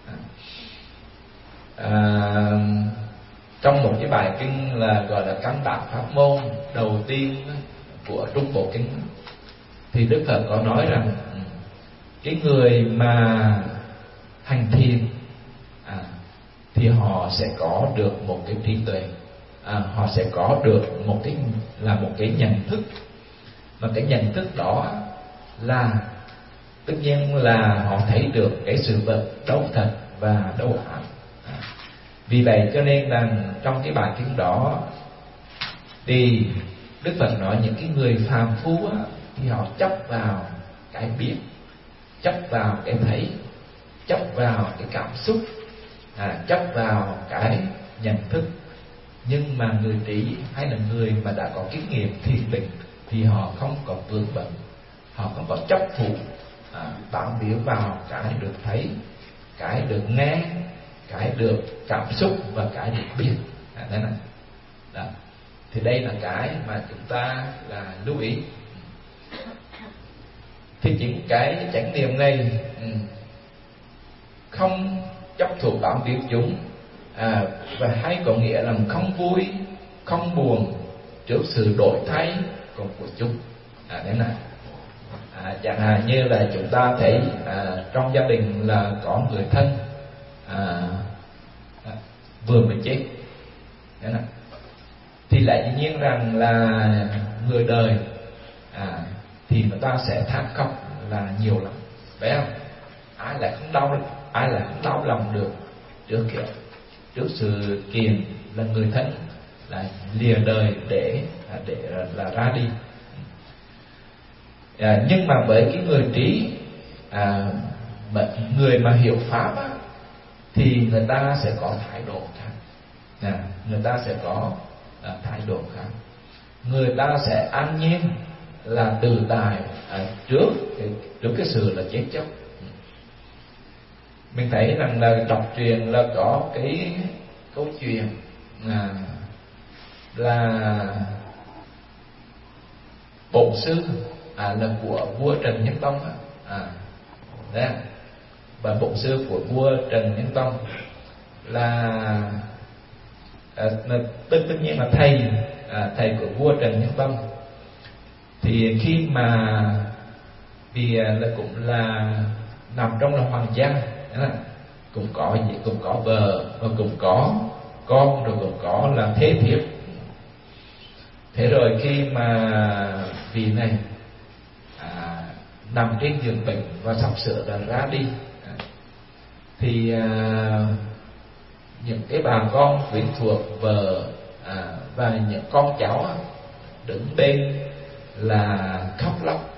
à, trong một cái bài kinh là gọi là căn bản pháp môn đầu tiên của Trung Bộ Kinh, thì Đức Phật có nói rằng cái người mà hành thiền à, thì họ sẽ có được một cái trí tuệ, à, họ sẽ có được một cái là một cái nhận thức, mà cái nhận thức đó là tất nhiên là họ thấy được cái sự vật đâu thật và đâu ảo. À, vì vậy cho nên là trong cái bài kinh đó thì Đức Phật nói những cái người phàm phu á, thì họ chấp vào cái biết, chấp vào cái thấy, chấp vào cái cảm xúc, à, chấp vào cái nhận thức. Nhưng mà người trí hay là người mà đã có kinh nghiệm thiền định thì họ không có vướng bận, họ không có chấp thủ à, bám víu vào cái được thấy, cái được nghe, cái được cảm xúc và cái được biết. À, thế này đó. Thì đây là cái mà chúng ta là lưu ý. Thì những cái chánh niệm này không chấp thủ bám víu chúng, à, và hay có nghĩa là không vui, không buồn trước sự đổi thay của của chúng. À, thế này à, chẳng hạn như là chúng ta thấy à, trong gia đình là có người thân à, à, vừa mới chết. Thế này thì lại dĩ nhiên rằng là người đời à, thì người ta sẽ than khóc là nhiều lắm, phải không? Ai lại không đau, ai lại không đau lòng được trước kiểu trước sự kiện là người thân là lìa đời để để là ra đi. À, nhưng mà với cái người trí à, mà người mà hiểu pháp á, thì người ta sẽ có thái độ khác. À, người ta sẽ có à, thái độ khác. Người ta sẽ an nhiên là tự tại à, trước cái, trước cái sự là chết chóc. Mình thấy rằng là đọc truyền là có cái câu chuyện à, là bổn sư à, là của vua Trần Nhân Tông à, đấy. Và bổn sư của vua Trần Nhân Tông là à, tất tất nhiên là thầy à, thầy của vua Trần Nhân Tông. Thì khi mà vì là cũng là nằm trong là hoàng gia, cũng có gì cũng có vợ và cũng có con, rồi cũng có là thế thiếp. Thế rồi khi mà vị này à, nằm trên giường bệnh và sắp sửa là ra đi à, thì à, những cái bà con quyến thuộc vợ à, và những con cháu á, đứng bên là khóc lóc.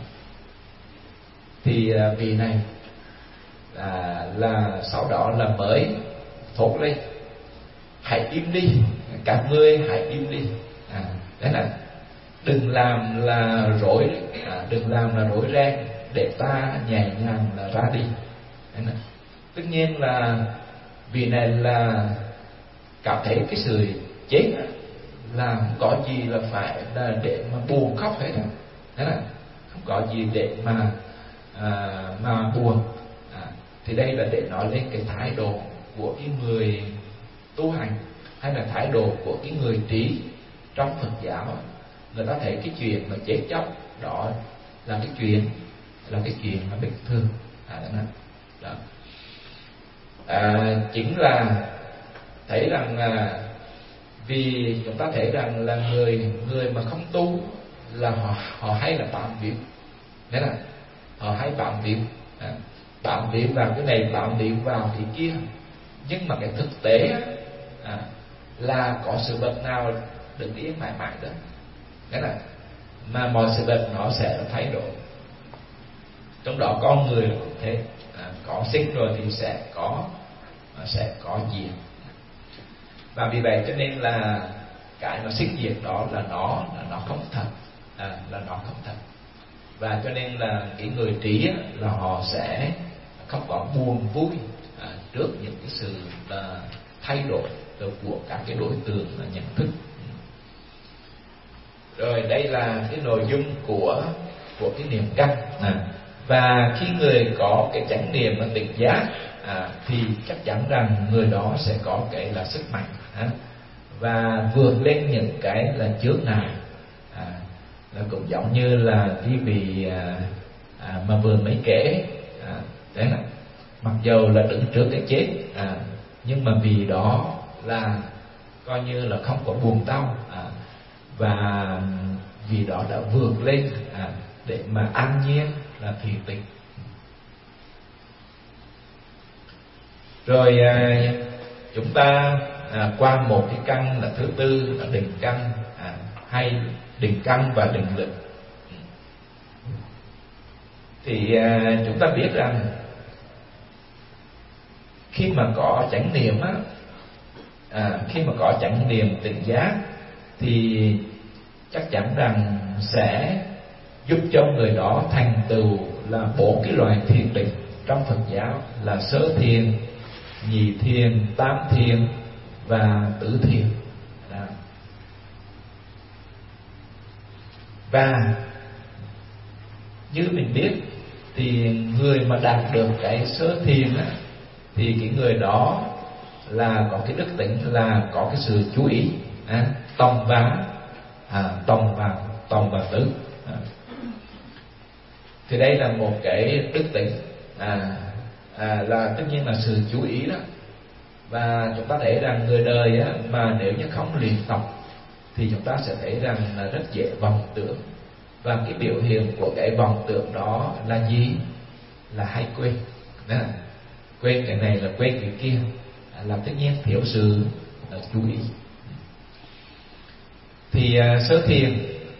Thì à, vị này à, là sau đó là mới thốt lên: hãy im đi, các ngươi hãy im đi. À, đấy là đừng làm là rối, à, đừng làm là rối ren, để ta nhẹ nhàng là ra đi. Đấy là, tất nhiên là vì này là cảm thấy cái sự chết là không có gì là phải là để mà buồn khóc hết. Đấy là không có gì để mà à, mà buồn. À, thì đây là để nói lên cái thái độ của cái người tu hành, hay là thái độ của cái người trí trong Phật giáo. Người ta thấy cái chuyện mà chết chóc đó là cái chuyện là cái chuyện mà bình thường. À, đó. Đó. À, chính là thấy rằng là vì chúng ta thấy rằng là người người mà không tu là họ họ hay là bám víu. Đấy là họ hay bám víu, à, bám víu vào cái này, bám víu vào cái kia. Nhưng mà cái thực tế à, là có sự vật nào đừng yên mãi mãi đó. Đấy là mà mọi sự vật nó sẽ thay đổi, trong đó con người cũng thế. À, có sinh rồi thì sẽ có sẽ có diệt. Và vì vậy cho nên là cái mà sinh diệt đó là nó là nó không thật, à, là nó không thật. Và cho nên là cái người trí là họ sẽ không có buồn vui à, trước những cái sự là thay đổi của các cái đối tượng là nhận thức. Rồi đây là cái nội dung của của cái niệm căn. À, và khi người có cái chánh niệm và tỉnh giác à, thì chắc chắn rằng người đó sẽ có cái là sức mạnh à, và vượt lên những cái là chướng ngại. À, là cũng giống như là quý vị à, à, mà vừa mới kể à, đấy là mặc dầu là đứng trước cái chết à, nhưng mà vì đó là coi như là không có buồn đau à, và vì đó đã vượt lên à, để mà an nhiên là thiền định. Rồi à, chúng ta à, qua một cái căn là thứ tư là định căn à, hay định căn và định lực. Thì à, chúng ta biết rằng khi mà có chánh niệm á, à, khi mà có chánh niệm tỉnh giác thì chắc chắn rằng sẽ giúp cho người đó thành tựu là bốn cái loại thiền định trong Phật giáo là sơ thiền, nhị thiền, tam thiền và tứ thiền. Đó. Và như mình biết thì người mà đạt được cái sơ thiền á, thì cái người đó là có cái đức tính là có cái sự chú ý à, tòng vào à, tòng vào tòng vào tứ à. Thì đây là một cái đức tính à, à, là tất nhiên là sự chú ý đó. Và chúng ta thấy rằng người đời á, mà nếu như không luyện tập thì chúng ta sẽ thấy rằng là rất dễ vọng tưởng. Và cái biểu hiện của cái vọng tưởng đó là gì? Là hay quên đó. Quên cái này là quên cái kia, là tất nhiên thiếu sự uh, chú ý. Thì uh, sơ thiền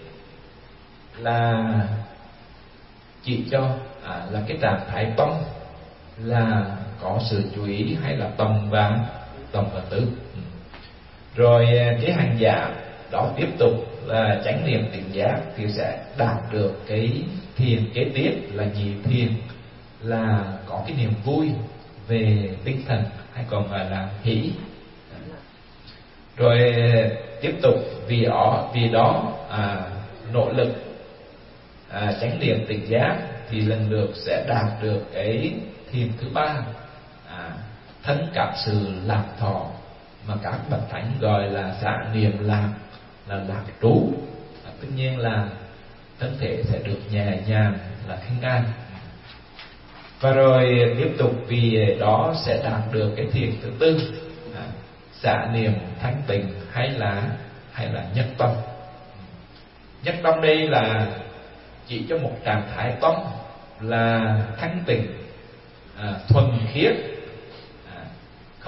là chỉ cho à, là cái trạng thái tâm là có sự chú ý hay là tầm và tầm và tứ. Rồi uh, cái hành giả đó tiếp tục là chánh niệm tỉnh giác thì sẽ đạt được cái thiền kế tiếp là nhị thiền, là có cái niềm vui về tinh thần hay còn gọi là hỷ. Rồi tiếp tục vì đó vì đó à, nỗ lực à, chánh niệm tỉnh giác thì lần lượt sẽ đạt được cái thiền thứ ba à, thân cảm sự lạc thọ, mà các bậc thánh gọi là xả niệm lạc, là lạc trú. À, tất nhiên là thân thể sẽ được nhẹ nhàng là thanh an. Và rồi tiếp tục vì đó sẽ đạt được cái thiền thứ tư à, xả niệm thanh tịnh hay là hay là nhất tâm. Nhất tâm đây là chỉ cho một trạng thái tâm là thanh tịnh à, thuần khiết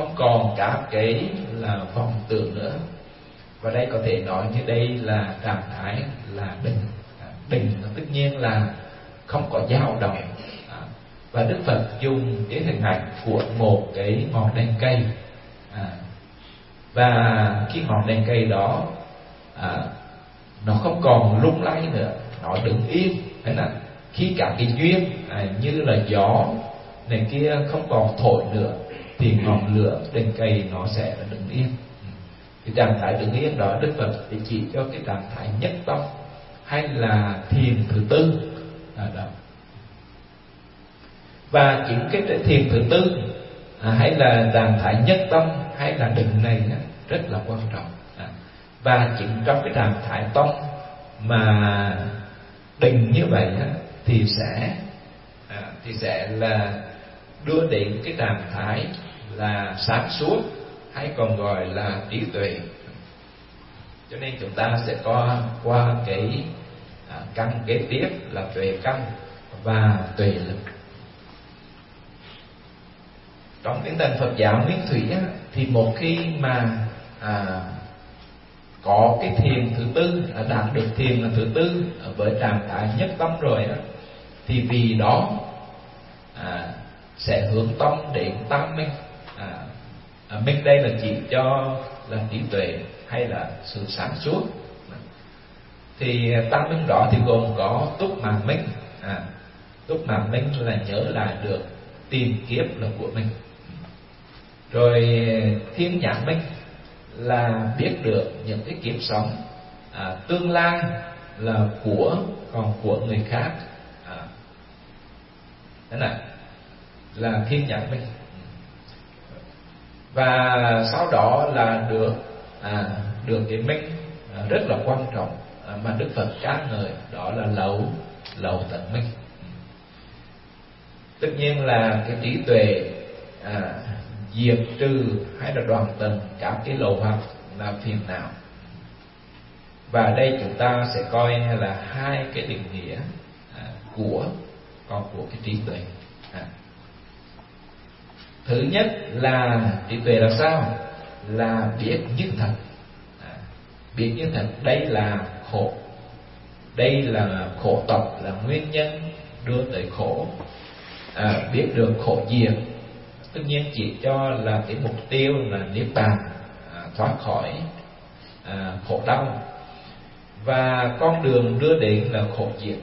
không còn cả cái là vọng tưởng nữa. Và đây có thể nói như đây là trạng thái là định. Định tất nhiên là không có dao động. Và Đức Phật dùng cái hình ảnh của một cái ngọn đèn cây. À, và cái ngọn đèn cây đó à, nó không còn lung lay nữa, nó đứng yên. Thế là khi cả cái duyên à, như là gió này kia không còn thổi nữa, thì ngọn lửa đèn cây nó sẽ đứng yên. Cái trạng thái đứng yên đó Đức Phật thì chỉ cho cái trạng thái nhất tâm hay là thiền thứ tư à, đó. Và chính cái thiền thứ tư à, hay là trạng thái nhất tâm hay là định này á, rất là quan trọng. à, Và chính trong cái trạng thái tâm mà định như vậy á, thì sẽ à, thì sẽ là đưa đến cái trạng thái là sáng suốt, hay còn gọi là trí tuệ. Cho nên chúng ta sẽ có qua cái à, căn kế tiếp là tuệ căn và tuệ lực. Trong tinh thần Phật giáo Nguyên Thủy á, thì một khi mà à, có cái thiền thứ tư, à, đạt được thiền là thứ tư với trạng thái nhất tâm rồi á, thì vì đó à, sẽ hướng tâm đến tam minh. à, à, Minh đây là chỉ cho là trí tuệ hay là sự sáng suốt. Thì tam minh đó thì gồm có túc mạng minh. à, Túc mạng minh là nhớ lại được tiền kiếp là của mình. Rồi thiên nhãn minh là biết được những cái kiếp sống à, tương lai là của còn của người khác. à, Thế này là thiên nhãn minh. Và sau đó là được à, được cái minh à, rất là quan trọng à, mà Đức Phật ca ngợi, đó là lậu lậu tận minh. Tất nhiên là cái trí tuệ à, diệt trừ hay là đoạn tận các cái lậu hoặc là phiền não. Và đây chúng ta sẽ coi là hai cái định nghĩa à, của còn của cái trí tuệ. à. Thứ nhất là trí tuệ là sao? Là biết như thật. à, Biết như thật, đây là khổ, đây là khổ tập, là nguyên nhân đưa tới khổ. à, Biết được khổ diệt, tất nhiên chỉ cho là cái mục tiêu là niết bàn, à, thoát khỏi à, khổ đau. Và con đường đưa đến là khổ diệt,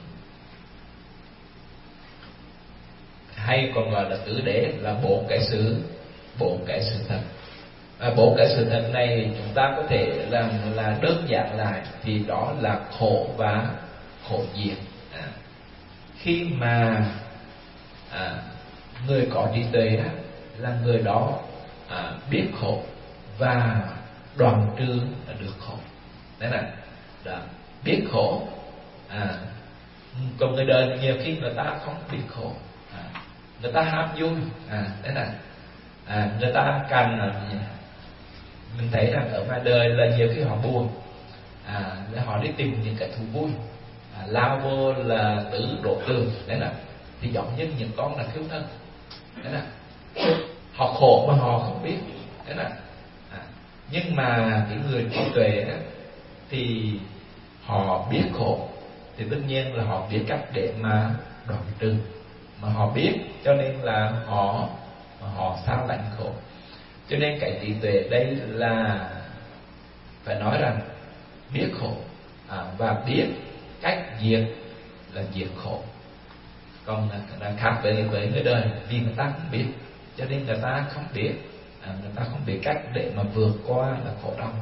hay còn gọi là tứ đế, là bốn cái sự bốn cái sự thật. à, Bốn cái sự thật này chúng ta có thể làm là đơn giản lại, thì đó là khổ và khổ diệt. à, Khi mà à, người có trí tuệ đó là người đó à, biết khổ và đoạn trừ là được khổ. Đấy là đó, biết khổ. à, Còn người đời nhiều khi người ta không biết khổ, à, người ta ham vui. à, Đấy là à, người ta càng là mình thấy rằng ở ngoài đời là nhiều khi họ buồn, à, họ đi tìm những cái thú vui, à, lao vô là tử đổ tường. Đấy là thì giống như những con là thiếu thân. Đấy là họ khổ mà họ không biết. Đấy là à, nhưng mà cái người trí tuệ đó thì họ biết khổ, thì tất nhiên là họ biết cách để mà đoạn trừ. Mà họ biết cho nên là họ họ sao lãnh khổ. Cho nên cái trí tuệ đây là phải nói rằng biết khổ à, và biết cách diệt là diệt khổ. Còn là khác với với người đời, vì người ta không biết, cho nên người ta không biết à, người ta không biết cách để mà vượt qua là khổ đau.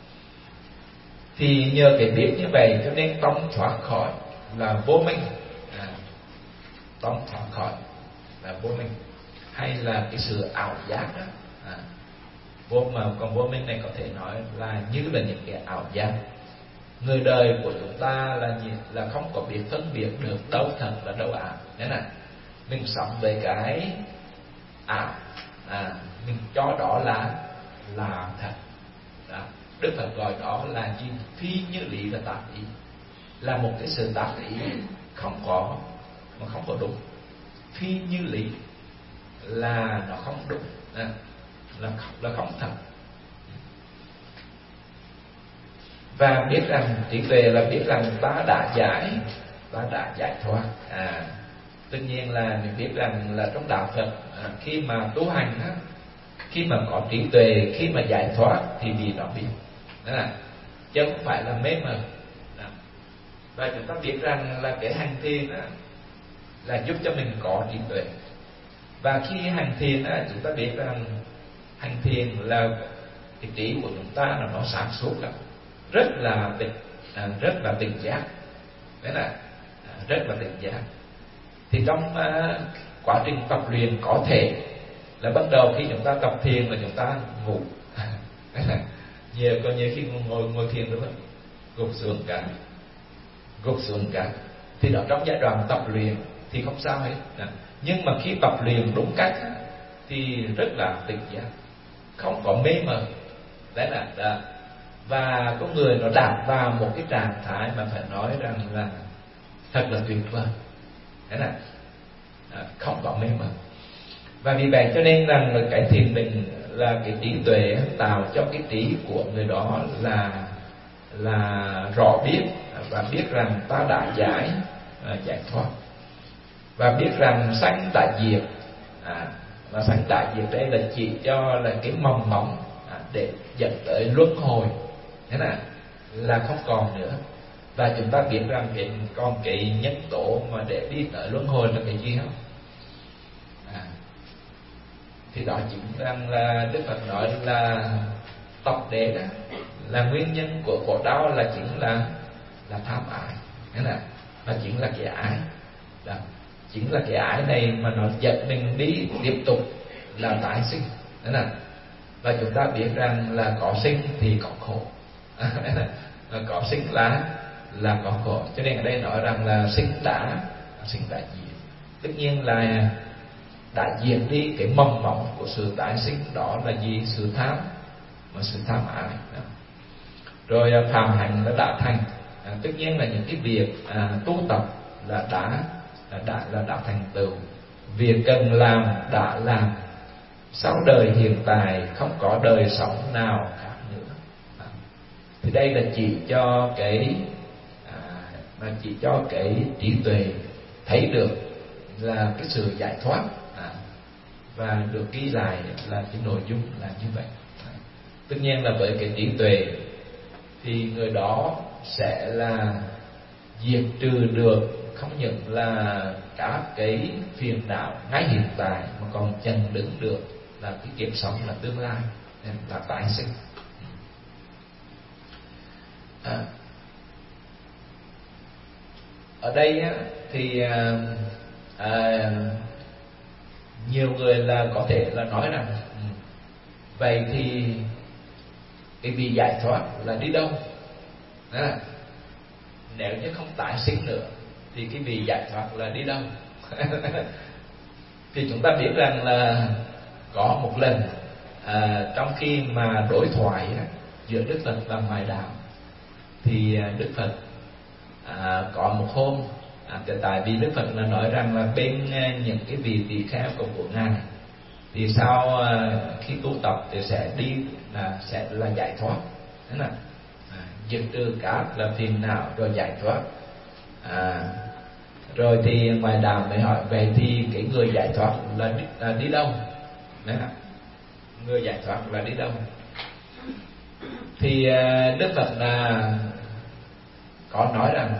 Thì nhờ cái biết như vậy cho nên tâm thoát khỏi là vô minh. à, Tâm thoát khỏi là vô minh, hay là cái sự ảo giác đó. à, vô mà còn vô minh này có thể nói là như là những cái ảo giác. Người đời của chúng ta là gì? Là không có biết phân biệt được đâu thật là đâu ảo. Thế này, mình sống với cái ảo, à, mình cho đó là là thật. Đó. Đức Phật gọi đó là gì? Phi như lý là tạp ý, là một cái sự tạp ý không có mà không có đúng. Phi như lý là nó không đúng. À. là là không thật. Và biết rằng trí tuệ là biết rằng ta đã giải, ta đã giải thoát. À, tất nhiên là mình biết rằng là trong đạo Phật, à, khi mà tu hành á, khi mà có trí tuệ, khi mà giải thoát thì vì nó biết, đó là chứ không phải là mê mờ. Và chúng ta biết rằng là cái hành thiền á, là giúp cho mình có trí tuệ. Và khi hành thiền á, chúng ta biết rằng hành thiền là cái trí của chúng ta là nó sáng suốt lắm, rất là tỉnh, à, rất là tỉnh giác, đấy là à, rất là tỉnh giác. Thì trong à, quá trình tập luyện có thể là ban đầu khi chúng ta tập thiền là chúng ta ngủ, đấy là nhiều có nhiều khi ngồi ngồi thiền đúng không, gục xuống cả, gục xuống cả, thì đó trong giai đoạn tập luyện thì không sao hết. Nhưng mà khi tập luyện đúng cách thì rất là tỉnh giác, không có mê mờ, đấy là đó. Và có người nó đạt vào một cái trạng thái mà phải nói rằng là thật là tuyệt vời, đấy là à, không có mê mờ. Và vì vậy cho nên rằng là cái thiền định là cái trí tuệ tạo cho cái trí của người đó là là rõ biết và biết rằng ta đã giải, à, giải thoát, và biết rằng sanh đã diệt. À, và sanh đã diệt đây là chỉ cho là cái mầm móng, à, để dẫn tới luân hồi, thế là là không còn nữa. Và chúng ta biết rằng cái còn cái nhân tố mà để đi tới luân hồi là cái gì không? À, thì đó chính rằng là Đức Phật nói là tập đế đó là nguyên nhân của khổ đau là chính là là tham ái, thế là nó chính là cái ái đó. Chính là cái ái này mà nó dẫn mình đi tiếp tục là tái sinh, thế là. Và chúng ta biết rằng là có sinh thì có khổ, có sinh là là có khổ. Cho nên ở đây nói rằng là sinh đã sinh đã diệt, tất nhiên là đã diệt đi cái mầm móng của sự tái sinh, đó là gì? Sự tham, mà sự tham ái đó. Rồi phạm hạnh nó đã thành, à, tất nhiên là những cái việc à, tu tập là đã là đã là đã thành tựu, việc cần làm đã làm, sau đời hiện tại không có đời sống nào khác nữa. À, thì đây là chỉ cho cái à, là chỉ cho cái trí tuệ thấy được là cái sự giải thoát, à, và được ghi lại là cái nội dung là như vậy. À, tất nhiên là với cái trí tuệ thì người đó sẽ là diệt trừ được không những là cả cái phiền não ngay hiện tại, mà còn chặn đứng được là cái kiếp sống là tương lai, là tái sinh. À, ở đây á, thì à, à, nhiều người là có thể là nói rằng vậy thì cái vị giải thoát là đi đâu? À, nếu như không tái sinh nữa thì cái vị giải thoát là đi đâu? Thì chúng ta biết rằng là có một lần à, trong khi mà đối thoại á, giữa Đức Phật và Ngoại Đạo, thì Đức Phật à, có một hôm à, tại vì Đức Phật là nói rằng là bên những cái vị tỳ kheo của của ngài thì sau à, khi tu tập thì sẽ đi là sẽ là giải thoát, thế là à, diệt trừ các là phiền não rồi giải thoát. À, rồi thì Ngoại Đạo mới hỏi vậy thì cái người giải thoát là đi, là đi đâu? Đấy là người giải thoát là đi đâu? Thì à, Đức Phật là có nói rằng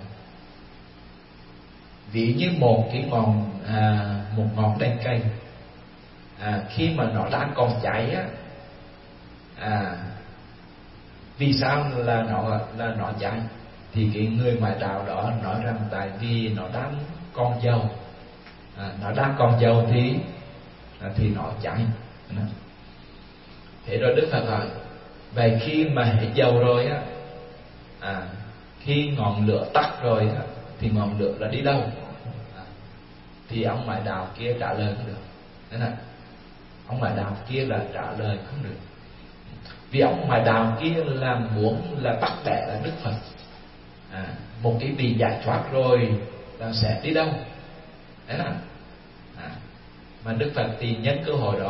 ví như một cái ngọn à, một ngọn đèn cây, à, khi mà nó đang còn cháy á, à, vì sao là nó là nó cháy? Thì cái người Ngoại Đạo đó nói rằng tại vì nó đang còn dầu, à, nó đang còn dầu thì à, thì nó cháy. Thế rồi Đức Phật hỏi vậy khi mà hết dầu rồi á, à, khi ngọn lửa tắt rồi á, thì ngọn lửa là đi đâu? À, thì ông Ngoại Đạo kia trả lời không được. Thế là ông Ngoại Đạo kia là trả lời không được, vì ông Ngoại Đạo kia là muốn là bắt bẻ là Đức Phật. À, một cái vị giải thoát rồi là sẽ đi đâu? Đấy là à, mà Đức Phật thì nhân cơ hội đó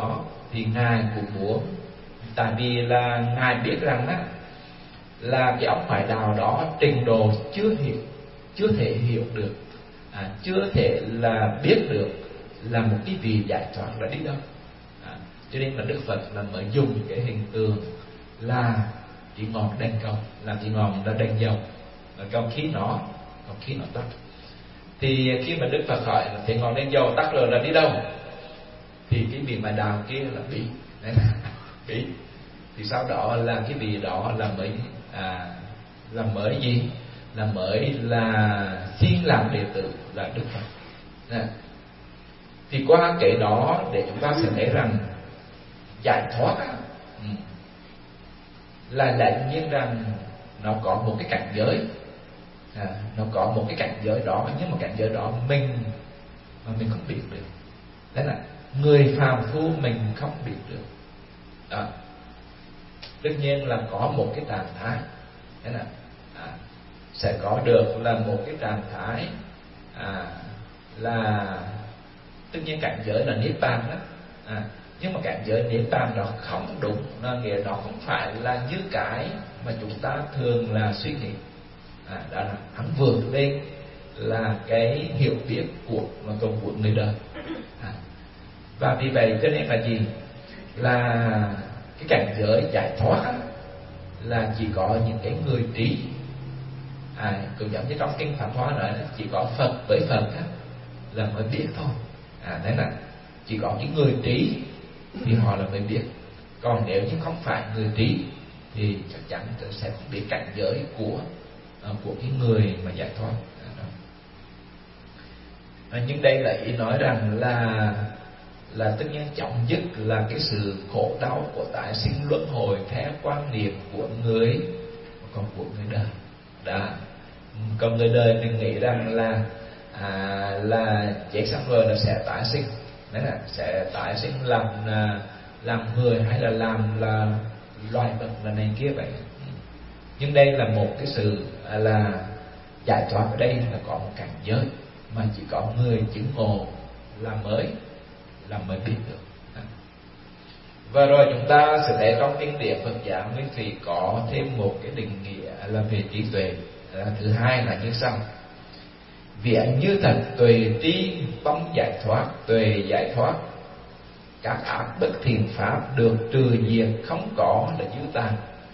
thì Ngài cũng muốn, tại vì là Ngài biết rằng á là cái ông ngoại đạo đó trình độ chưa hiểu, chưa thể hiểu được, à, chưa thể là biết được là một cái vị giải thoát là đi đâu, à, cho nên là Đức Phật là mới dùng cái hình tượng là cái ngọn đèn cầu, là cái ngọn là đèn dầu, là trong khi nó còn khi nó tắt. Thì khi mà Đức Phật hỏi là cái ngọn đèn dầu tắt rồi là đi đâu, thì cái vị mà đào kia là bị bị thì sau đó là cái vị đó là mới à, là mới gì là mới là xin làm đệ tử là Đức Phật. Nè. Thì qua cái đó để chúng ta sẽ thấy rằng giải thoát á, ừ, là lẽ nhiên rằng nó có một cái cảnh giới, à, nó có một cái cảnh giới đó, nhưng mà cảnh giới đó mình mà mình không biết được. Thế là người phàm phu mình không biết được. Đó. Tất nhiên là có một cái trạng thái, thế là à, sẽ có được là một cái trạng thái à, là tất nhiên cảnh giới là niết bàn đó, à, nhưng mà cảnh giới niết bàn đó không đúng, nó nghĩa nó không phải là như cái mà chúng ta thường là suy nghĩ, à, đó là hắn vượt lên là cái hiểu biết của mà còn của người đời, à, và vì vậy cho nên là gì là cái cảnh giới giải thoát á, là chỉ có những cái người trí, à, cũng giống như trong kinh Pháp Hoa nói là chỉ có Phật với Phật á, là mới biết thôi, à, thế là chỉ có những người trí thì họ là mới biết, còn nếu như không phải người trí thì chắc chắn sẽ không biết cảnh giới của của cái người mà giải thoát. À, nhưng đây là ý nói rằng là là tất nhiên chấm dứt là cái sự khổ đau của tái sinh luân hồi theo quan niệm của người, còn của người đời. Đã, còn người đời mình nghĩ rằng là à, là chết xong rồi là sẽ tái sinh, đấy là sẽ tái sinh làm làm người hay là làm là loài vật là này kia vậy. Nhưng đây là một cái sự là giải thoát, ở đây là có một cảnh giới mà chỉ có người chứng ngộ là mới là mới biết được. Và rồi chúng ta sẽ thấy trong kinh điển Phật giáo Nguyên Thủy có thêm một cái định nghĩa là về trí tuệ. Là thứ hai là như sau: viễn như thật tuệ tri tâm giải thoát, tuệ giải thoát các ác bất thiện pháp được trừ diệt không có là dư tàn.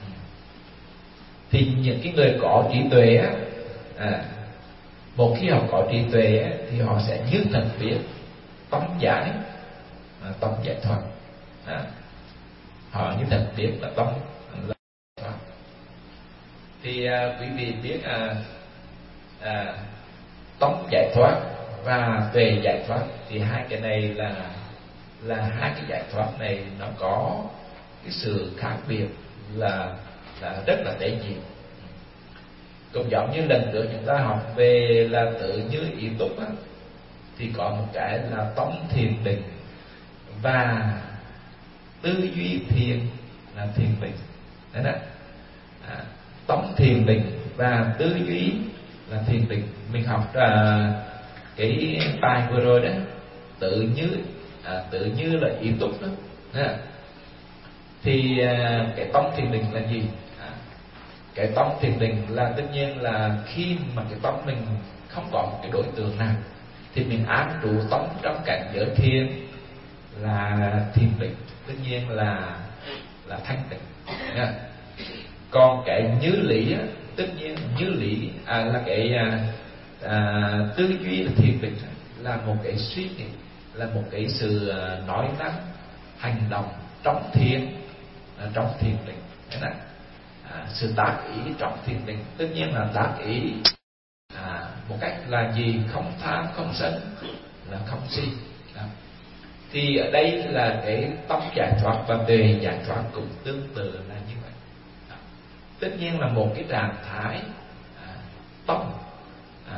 Thì những cái người có trí tuệ á, à, một khi họ có trí tuệ á, thì họ sẽ như thật biết tâm giải, à, tâm giải thoát, à, họ như thật biết là tâm là giải thoát. Thì à, quý vị biết à, à, tâm giải thoát và tuệ giải thoát thì hai cái này là là hai cái giải thoát này nó có cái sự khác biệt là là rất là tế nhị. Cũng giống như lần trước chúng ta học về là tự như ý túc á, thì có một cái là tâm thiền định và tư duy thiền là thiền định, đấy là à, tâm thiền định và tư duy là thiền định. Mình học là cái bài vừa rồi đó, tự như à, tự như là ý túc đó, à, thì à, cái tâm thiền định là gì? À, cái tâm thiền định là tất nhiên là khi mà cái tâm mình không có một cái đối tượng nào thì mình an trụ tâm trong cảnh giới thiền là thiền định, tất nhiên là là thanh tịnh. Nha. Còn cái như lý á, tất nhiên như lý à, là cái à, à, tư duy là thiền định, là một cái suy nghĩ, là một cái sự à, nói năng hành động trong thiền, à, trong thiền định, thế này. À, sự tác ý trong thiền định tất nhiên là tác ý à, một cách là gì? Không tham, không sân, là không si. Đó. Thì ở đây là cái tâm giải thoát và tuệ giải thoát cũng tương tự là như vậy. Đó. Tất nhiên là một cái trạng thái à, tâm à,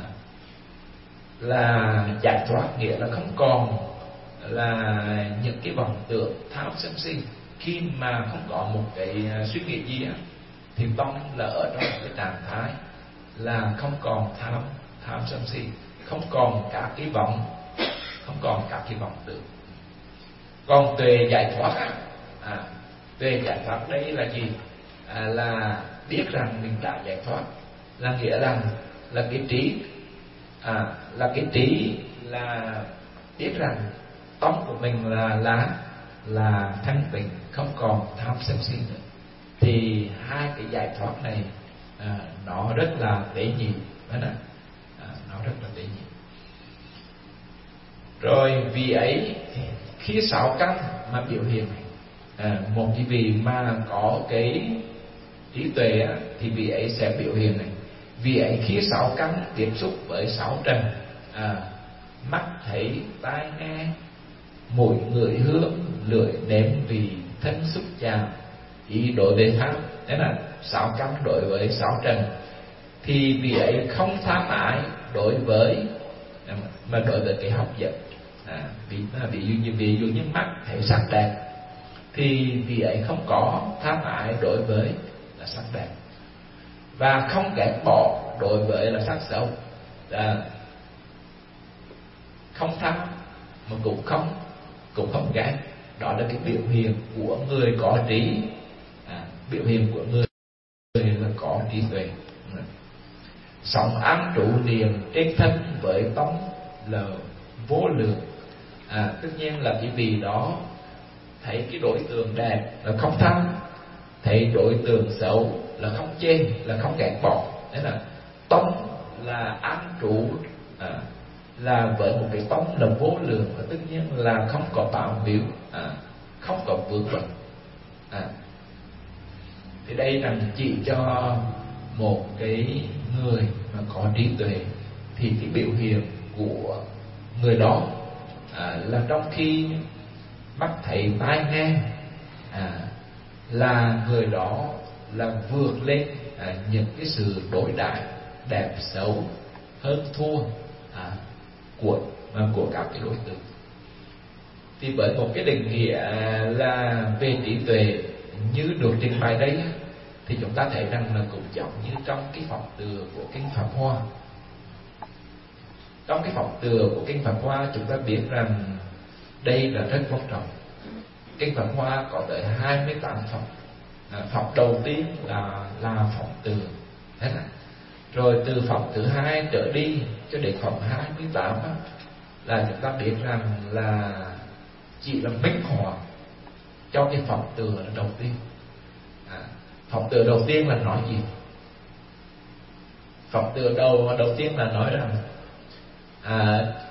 là giải thoát, nghĩa là không còn là những cái vọng tưởng tham sân si. Khi mà không có một cái suy nghĩ gì á, thì tâm là ở trong một cái trạng thái là không còn tham tham sân si, không còn các cái vọng, không còn các cái vọng tưởng. Còn tuệ giải thoát á, à, tuệ giải thoát đây là gì? À, là biết rằng mình đã giải thoát, là nghĩa là là cái trí, à, là cái trí là biết rằng tâm của mình là là là thanh tịnh, không còn tham sân si nữa. Thì hai cái giải thoát này à, nó rất là tế nhị, đó là à, nó rất là tế nhị. Rồi vì ấy khi sáu căn mà biểu hiện à, một cái vị mà có cái trí tuệ á, thì vị ấy sẽ biểu hiện này. Vì ấy khi sáu căn tiếp xúc với sáu trần, à, mắt thấy, tai nghe, mũi ngửi hương, lưỡi nếm vị, thân xúc chạm, ý đối với tham, thế là sáu căn đối với sáu trần, thì vị ấy không tham ái đối với mà đối với cái hấp dẫn. À, ví, ví dụ như ví dụ như mắt thấy sắc đẹp thì vị ấy không có tham ái đối với là sắc đẹp, và không ghét bỏ đối với là sắc xấu, à, không tham mà cũng không cũng không ghét. Đó là cái biểu hiện của người có trí, à, biểu hiện của người, người là có trí tuệ. Sống an trụ niệm trên thân với tâm là vô lượng. À, tất nhiên là cái vì đó thấy cái đối tượng đẹp là không tham, thấy đối tượng xấu là không chê, là không ghét bỏ. Thế là tâm là an trụ, à, là với một cái tâm là vô lượng, và tất nhiên là không có tạo biểu, à, không có vướng bận. À, thì đây là chỉ cho một cái người mà có trí tuệ thì cái biểu hiện của người đó à, là trong khi mắt thấy tai nghe, à, là người đó là vượt lên à, những cái sự đối đãi đẹp xấu, hơn thua à, của à, của các cái đối tượng. Thì với một cái định nghĩa là về trí tuệ như được trình bày đây, thì chúng ta thấy rằng là cũng giống như trong cái phẩm từ của kinh Pháp Hoa. Trong cái phẩm từ của kinh Pháp Hoa chúng ta biết rằng đây là rất quan trọng. Kinh Pháp Hoa có tới hai mươi tám phẩm. À, phẩm đầu tiên là là phẩm từ, thế này. Rồi từ phẩm thứ hai trở đi cho đến phẩm hai mươi tám á, là chúng ta biết rằng là chỉ là minh họa cho cái phẩm từ là đầu tiên. À, phẩm từ đầu tiên là nói gì? Phẩm từ đầu đầu tiên là nói rằng à,